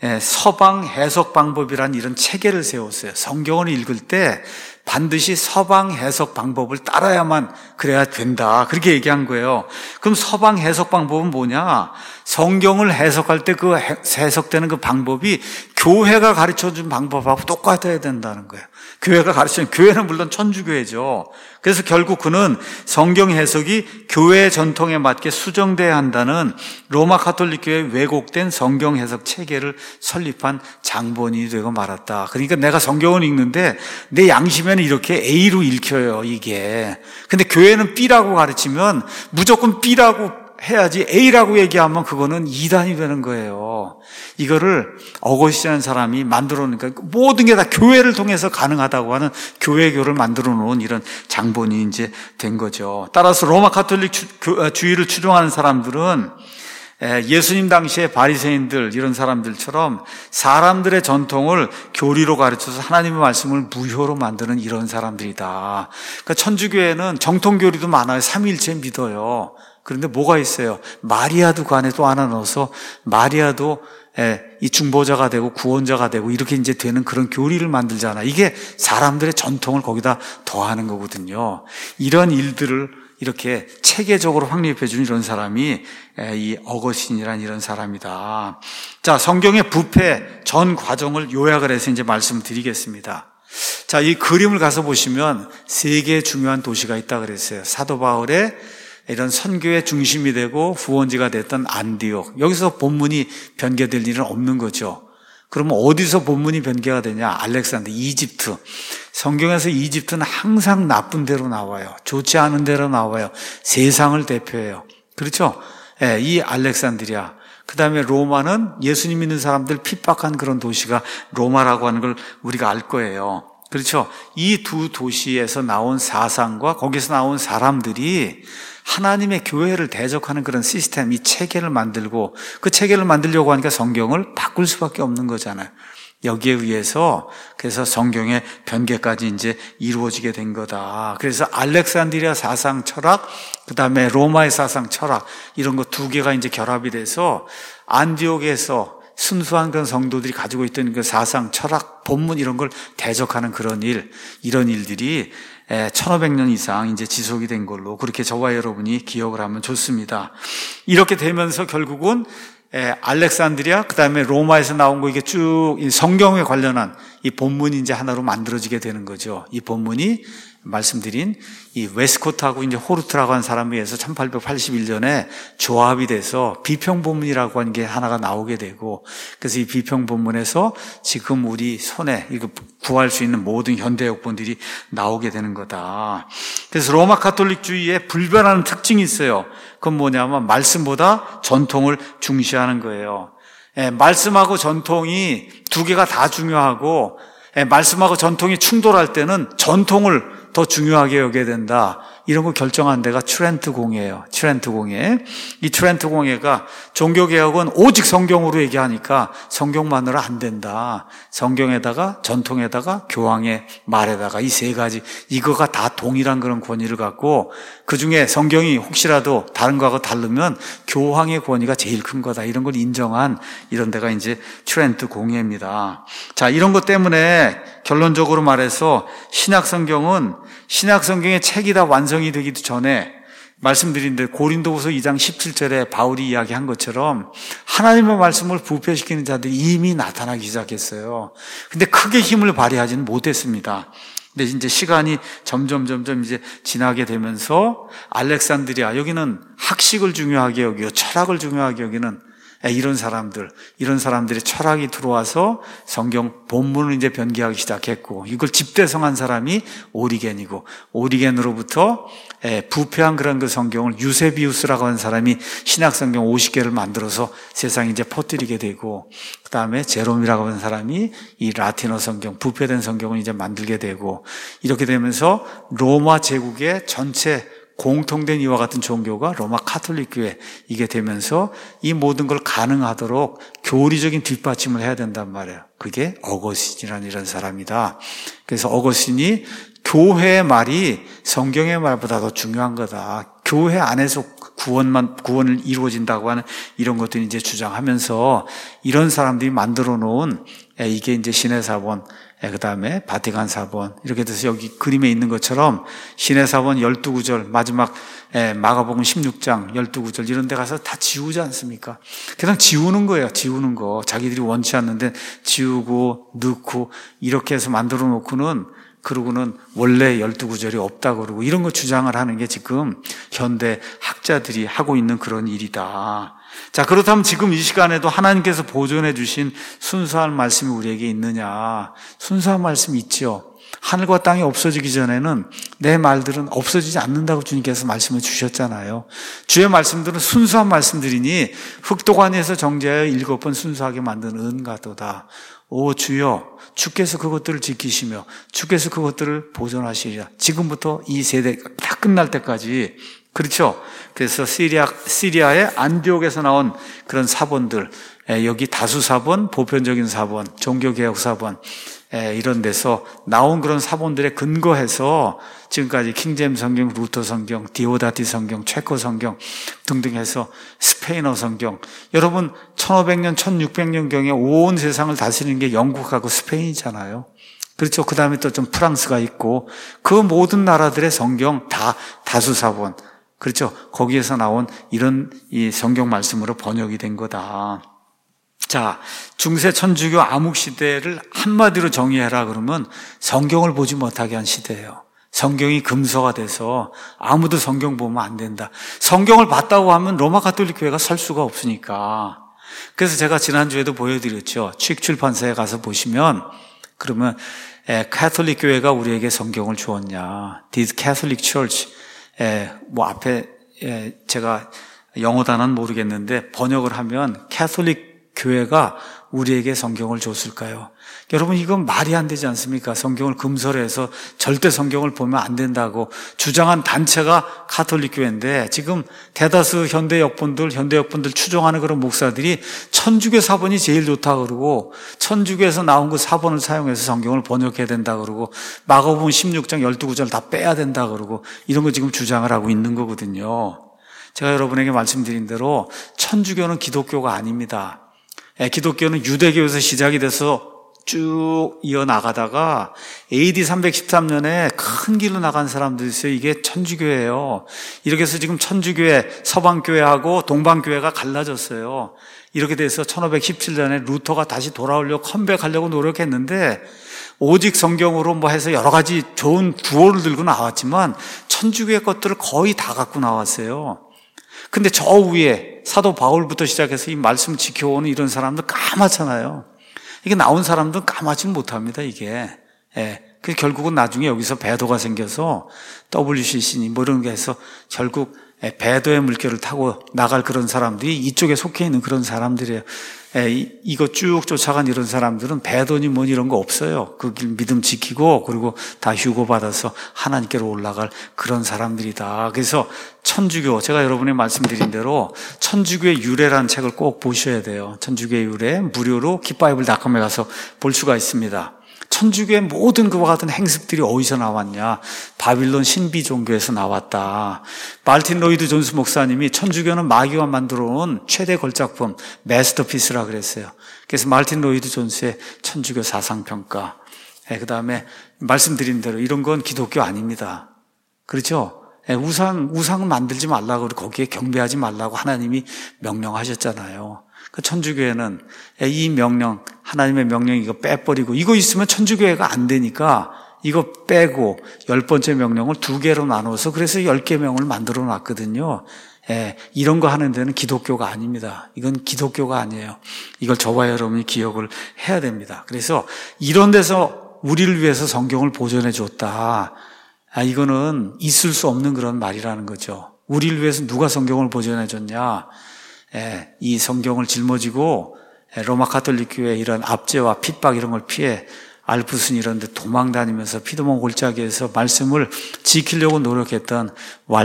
S1: 서방 해석 방법이라는 이런 체계를 세웠어요. 성경을 읽을 때 반드시 서방 해석 방법을 따라야만 그래야 된다. 그렇게 얘기한 거예요. 그럼 서방 해석 방법은 뭐냐? 성경을 해석할 때 그 해석되는 그 방법이 교회가 가르쳐준 방법하고 똑같아야 된다는 거예요. 교회가 가르치는, 교회는 물론 천주교회죠. 그래서 결국 그는 성경 해석이 교회의 전통에 맞게 수정돼야 한다는 로마 가톨릭 교회의 왜곡된 성경 해석 체계를 설립한 장본인이 되고 말았다. 그러니까 내가 성경을 읽는데 내 양심에는 이렇게 A로 읽혀요, 이게. 근데 교회는 B라고 가르치면 무조건 B라고 해야지 A라고 얘기하면 그거는 이단이 되는 거예요. 이거를 어거스틴이라는 사람이 만들어 놓으니까 모든 게 다 교회를 통해서 가능하다고 하는 교회교를 만들어 놓은 이런 장본이 이제 된 거죠. 따라서 로마 가톨릭 주의를 추종하는 사람들은 예수님 당시의 바리새인들, 이런 사람들처럼 사람들의 전통을 교리로 가르쳐서 하나님의 말씀을 무효로 만드는 이런 사람들이다. 그러니까 천주교회는 정통교리도 많아요. 삼위일체 믿어요. 그런데 뭐가 있어요? 마리아도 그 안에 또 하나 넣어서 마리아도 이 중보자가 되고 구원자가 되고 이렇게 이제 되는 그런 교리를 만들잖아. 이게 사람들의 전통을 거기다 더하는 거거든요. 이런 일들을 이렇게 체계적으로 확립해 준 이런 사람이 이 어거스틴이란 이런 사람이다. 자, 성경의 부패 전 과정을 요약을 해서 이제 말씀드리겠습니다. 자, 이 그림을 가서 보시면 세 개의 중요한 도시가 있다 그랬어요. 사도 바울의 이런 선교의 중심이 되고 후원지가 됐던 안디옥. 여기서 본문이 변개될 일은 없는 거죠. 그러면 어디서 본문이 변개가 되냐? 알렉산더, 이집트. 성경에서 이집트는 항상 나쁜 데로 나와요. 좋지 않은 데로 나와요. 세상을 대표해요. 그렇죠? 예, 이 알렉산드리아. 그 다음에 로마는 예수님 믿는 사람들 핍박한 그런 도시가 로마라고 하는 걸 우리가 알 거예요. 그렇죠? 이 두 도시에서 나온 사상과 거기서 나온 사람들이 하나님의 교회를 대적하는 그런 시스템, 이 체계를 만들고 그 체계를 만들려고 하니까 성경을 바꿀 수밖에 없는 거잖아요. 여기에 의해서 그래서 성경의 변개까지 이제 이루어지게 된 거다. 그래서 알렉산드리아 사상 철학, 그 다음에 로마의 사상 철학 이런 거 두 개가 이제 결합이 돼서 안디옥에서 순수한 그런 성도들이 가지고 있던 그 사상, 철학, 본문 이런 걸 대적하는 그런 일, 이런 일들이 천오백 년 이상 이제 지속이 된 걸로 그렇게 저와 여러분이 기억을 하면 좋습니다. 이렇게 되면서 결국은 알렉산드리아, 그 다음에 로마에서 나온 거 이게 쭉 성경에 관련한 이 본문이 이제 하나로 만들어지게 되는 거죠. 이 본문이 말씀드린 이 웨스코트하고 이제 호르트라고 하는 사람에 의해서 천팔백팔십일 년에 조합이 돼서 비평본문이라고 하는 게 하나가 나오게 되고, 그래서 이 비평본문에서 지금 우리 손에 이거 구할 수 있는 모든 현대역본들이 나오게 되는 거다. 그래서 로마 가톨릭주의의 불변하는 특징이 있어요. 그건 뭐냐면 말씀보다 전통을 중시하는 거예요. 예, 말씀하고 전통이 두 개가 다 중요하고, 예, 말씀하고 전통이 충돌할 때는 전통을 더 중요하게 여겨야 된다. 이런 거 결정한 데가 트렌트 공회예요. 트렌트 공회. 이 트렌트 공회가 종교개혁은 오직 성경으로 얘기하니까 성경만으로 안 된다. 성경에다가 전통에다가 교황의 말에다가 이 세 가지, 이거가 다 동일한 그런 권위를 갖고 그중에 성경이 혹시라도 다른 거하고 다르면 교황의 권위가 제일 큰 거다. 이런 걸 인정한 이런 데가 이제 트렌트 공회입니다. 자, 이런 것 때문에 결론적으로 말해서 신약 성경은 신약 성경의 책이 다 완성이 되기도 전에 말씀드린 대로 고린도후서 이 장 십칠 절에 바울이 이야기한 것처럼 하나님의 말씀을 부패시키는 자들이 이미 나타나기 시작했어요. 근데 크게 힘을 발휘하지는 못했습니다. 근데 이제 시간이 점점 점점 이제 지나게 되면서 알렉산드리아, 여기는 학식을 중요하게 여기고 철학을 중요하게 여기는 이런 사람들, 이런 사람들의 철학이 들어와서 성경 본문을 이제 변개하기 시작했고, 이걸 집대성한 사람이 오리겐이고, 오리겐으로부터 부패한 그런 그 성경을 유세비우스라고 하는 사람이 신약 성경 오십 개를 만들어서 세상에 이제 퍼뜨리게 되고, 그 다음에 제롬이라고 하는 사람이 이 라틴어 성경, 부패된 성경을 이제 만들게 되고, 이렇게 되면서 로마 제국의 전체 공통된 이와 같은 종교가 로마 가톨릭 교회, 이게 되면서 이 모든 걸 가능하도록 교리적인 뒷받침을 해야 된단 말이에요. 그게 어거스틴이라는 이런 사람이다. 그래서 어거스틴이 교회의 말이 성경의 말보다 더 중요한 거다. 교회 안에서 구원만, 구원을 이루어진다고 하는 이런 것들을 이제 주장하면서 이런 사람들이 만들어 놓은 이게 이제 신의 사본, 그 다음에 바티칸 사본, 이렇게 돼서 여기 그림에 있는 것처럼 신의 사본 열두 구절, 마지막 마가복음 십육 장 열두 구절 이런 데 가서 다 지우지 않습니까? 그냥 지우는 거예요. 지우는 거. 자기들이 원치 않는데 지우고 넣고 이렇게 해서 만들어 놓고는, 그러고는 원래 열두 구절이 없다 그러고 이런 거 주장을 하는 게 지금 현대 학자들이 하고 있는 그런 일이다. 자, 그렇다면 지금 이 시간에도 하나님께서 보존해 주신 순수한 말씀이 우리에게 있느냐? 순수한 말씀이 있죠. 하늘과 땅이 없어지기 전에는 내 말들은 없어지지 않는다고 주님께서 말씀을 주셨잖아요. 주의 말씀들은 순수한 말씀들이니 흑도관에서 정죄하여 일곱 번 순수하게 만든 은가도다. 오 주여, 주께서 그것들을 지키시며 주께서 그것들을 보존하시리라. 지금부터 이 세대 다 끝날 때까지. 그렇죠? 그래서 시리아, 시리아의 안디옥에서 나온 그런 사본들, 여기 다수 사본, 보편적인 사본, 종교개혁 사본, 이런 데서 나온 그런 사본들에 근거해서 지금까지 킹제임스 성경, 루터 성경, 디오다티 성경, 체코 성경 등등 해서 스페인어 성경, 여러분 천오백 년, 천육백 년경에 온 세상을 다스리는 게 영국하고 스페인이잖아요. 그렇죠. 그 다음에 또 좀 프랑스가 있고 그 모든 나라들의 성경 다 다수 사본, 그렇죠. 거기에서 나온 이런 이 성경 말씀으로 번역이 된 거다. 자, 중세 천주교 암흑 시대를 한마디로 정의해라 그러면 성경을 보지 못하게 한 시대예요. 성경이 금서가 돼서 아무도 성경 보면 안 된다. 성경을 봤다고 하면 로마 가톨릭 교회가 설 수가 없으니까. 그래서 제가 지난주에도 보여드렸죠. 취익 출판사에 가서 보시면 그러면 에, 가톨릭 교회가 우리에게 성경을 주었냐. Did Catholic Church 에, 뭐 앞에 에, 제가 영어 단어는 모르겠는데 번역을 하면 가톨릭 교회가 우리에게 성경을 줬을까요? 여러분 이건 말이 안 되지 않습니까? 성경을 금설해서 절대 성경을 보면 안 된다고 주장한 단체가 가톨릭 교회인데 지금 대다수 현대 역본들, 현대 역본들 추종하는 그런 목사들이 천주교 사본이 제일 좋다 그러고 천주교에서 나온 그 사본을 사용해서 성경을 번역해야 된다 그러고 마가복음 십육 장 십이 구절 다 빼야 된다 그러고 이런 거 지금 주장을 하고 있는 거거든요. 제가 여러분에게 말씀드린 대로 천주교는 기독교가 아닙니다. 기독교는 유대교에서 시작이 돼서 쭉 이어나가다가 에이디 삼백십삼 년에 큰 길로 나간 사람들이 있어요. 이게 천주교예요. 이렇게 해서 지금 천주교회, 서방교회하고 동방교회가 갈라졌어요. 이렇게 돼서 천오백십칠 년에 루터가 다시 돌아오려고 컴백하려고 노력했는데 오직 성경으로 뭐 해서 여러 가지 좋은 구호를 들고 나왔지만 천주교의 것들을 거의 다 갖고 나왔어요. 근데 저 위에 사도 바울부터 시작해서 이 말씀 지켜오는 이런 사람들 까맣잖아요. 이게 나온 사람들은 까맣지는 못합니다, 이게. 예. 그 결국은 나중에 여기서 배도가 생겨서 더블유씨씨 뭐 이런 게 해서 결국 배도의 물결을 타고 나갈 그런 사람들이 이쪽에 속해 있는 그런 사람들이에요. 예, 이거 쭉 쫓아간 이런 사람들은 배도니 뭐니 이런 거 없어요. 그 길 믿음 지키고 그리고 다 휴고받아서 하나님께로 올라갈 그런 사람들이다. 그래서 천주교, 제가 여러분에 말씀드린 대로 천주교의 유래라는 책을 꼭 보셔야 돼요. 천주교의 유래 무료로 깃바이블 닷컴에 가서 볼 수가 있습니다. 천주교의 모든 그와 같은 행습들이 어디서 나왔냐? 바빌론 신비 종교에서 나왔다. 말틴 로이드 존스 목사님이 천주교는 마귀가 만들어 온 최대 걸작품, 마스터피스라 그랬어요. 그래서 말틴 로이드 존스의 천주교 사상평가. 네, 그 다음에 말씀드린 대로 이런 건 기독교 아닙니다. 그렇죠? 네, 우상, 우상은 만들지 말라고, 거기에 경배하지 말라고 하나님이 명령하셨잖아요. 그 천주교회는 이 명령, 하나님의 명령 이거 빼버리고 이거 있으면 천주교회가 안 되니까 이거 빼고 열 번째 명령을 두 개로 나눠서 그래서 열 계명을 만들어 놨거든요. 예, 이런 거 하는 데는 기독교가 아닙니다. 이건 기독교가 아니에요. 이걸 저와 여러분이 기억을 해야 됩니다. 그래서 이런 데서 우리를 위해서 성경을 보존해 줬다. 아, 이거는 있을 수 없는 그런 말이라는 거죠. 우리를 위해서 누가 성경을 보존해 줬냐? 예, 이 성경을 짊어지고 로마 가톨릭 교회 이런 압제와 핍박 이런 걸 피해 알프스 이런 데 도망다니면서 피드몬 골짜기에서 말씀을 지키려고 노력했던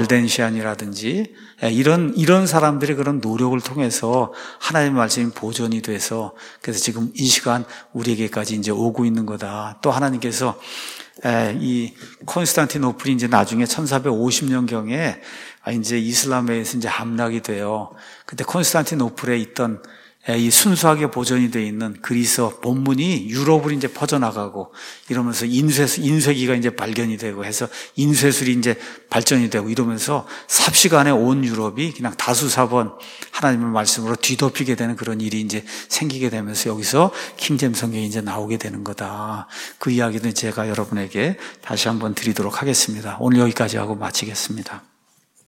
S1: 왈덴시안이라든지 이런 이런 사람들의 그런 노력을 통해서 하나님의 말씀이 보존이 돼서 그래서 지금 이 시간 우리에게까지 이제 오고 있는 거다. 또 하나님께서 이 콘스탄티노플이 이제 나중에 천사백오십 년경에 이제 이슬람에서 이제 함락이 돼요. 그때 콘스탄티노플에 있던 이 순수하게 보존이 되어 있는 그리스 본문이 유럽으로 이제 퍼져나가고 이러면서 인쇄, 인쇄기가 이제 발견이 되고 해서 인쇄술이 이제 발전이 되고 이러면서 삽시간에 온 유럽이 그냥 다수사번 하나님의 말씀으로 뒤덮이게 되는 그런 일이 이제 생기게 되면서 여기서 킹제임 성경이 이제 나오게 되는 거다. 그 이야기는 제가 여러분에게 다시 한번 드리도록 하겠습니다. 오늘 여기까지 하고 마치겠습니다.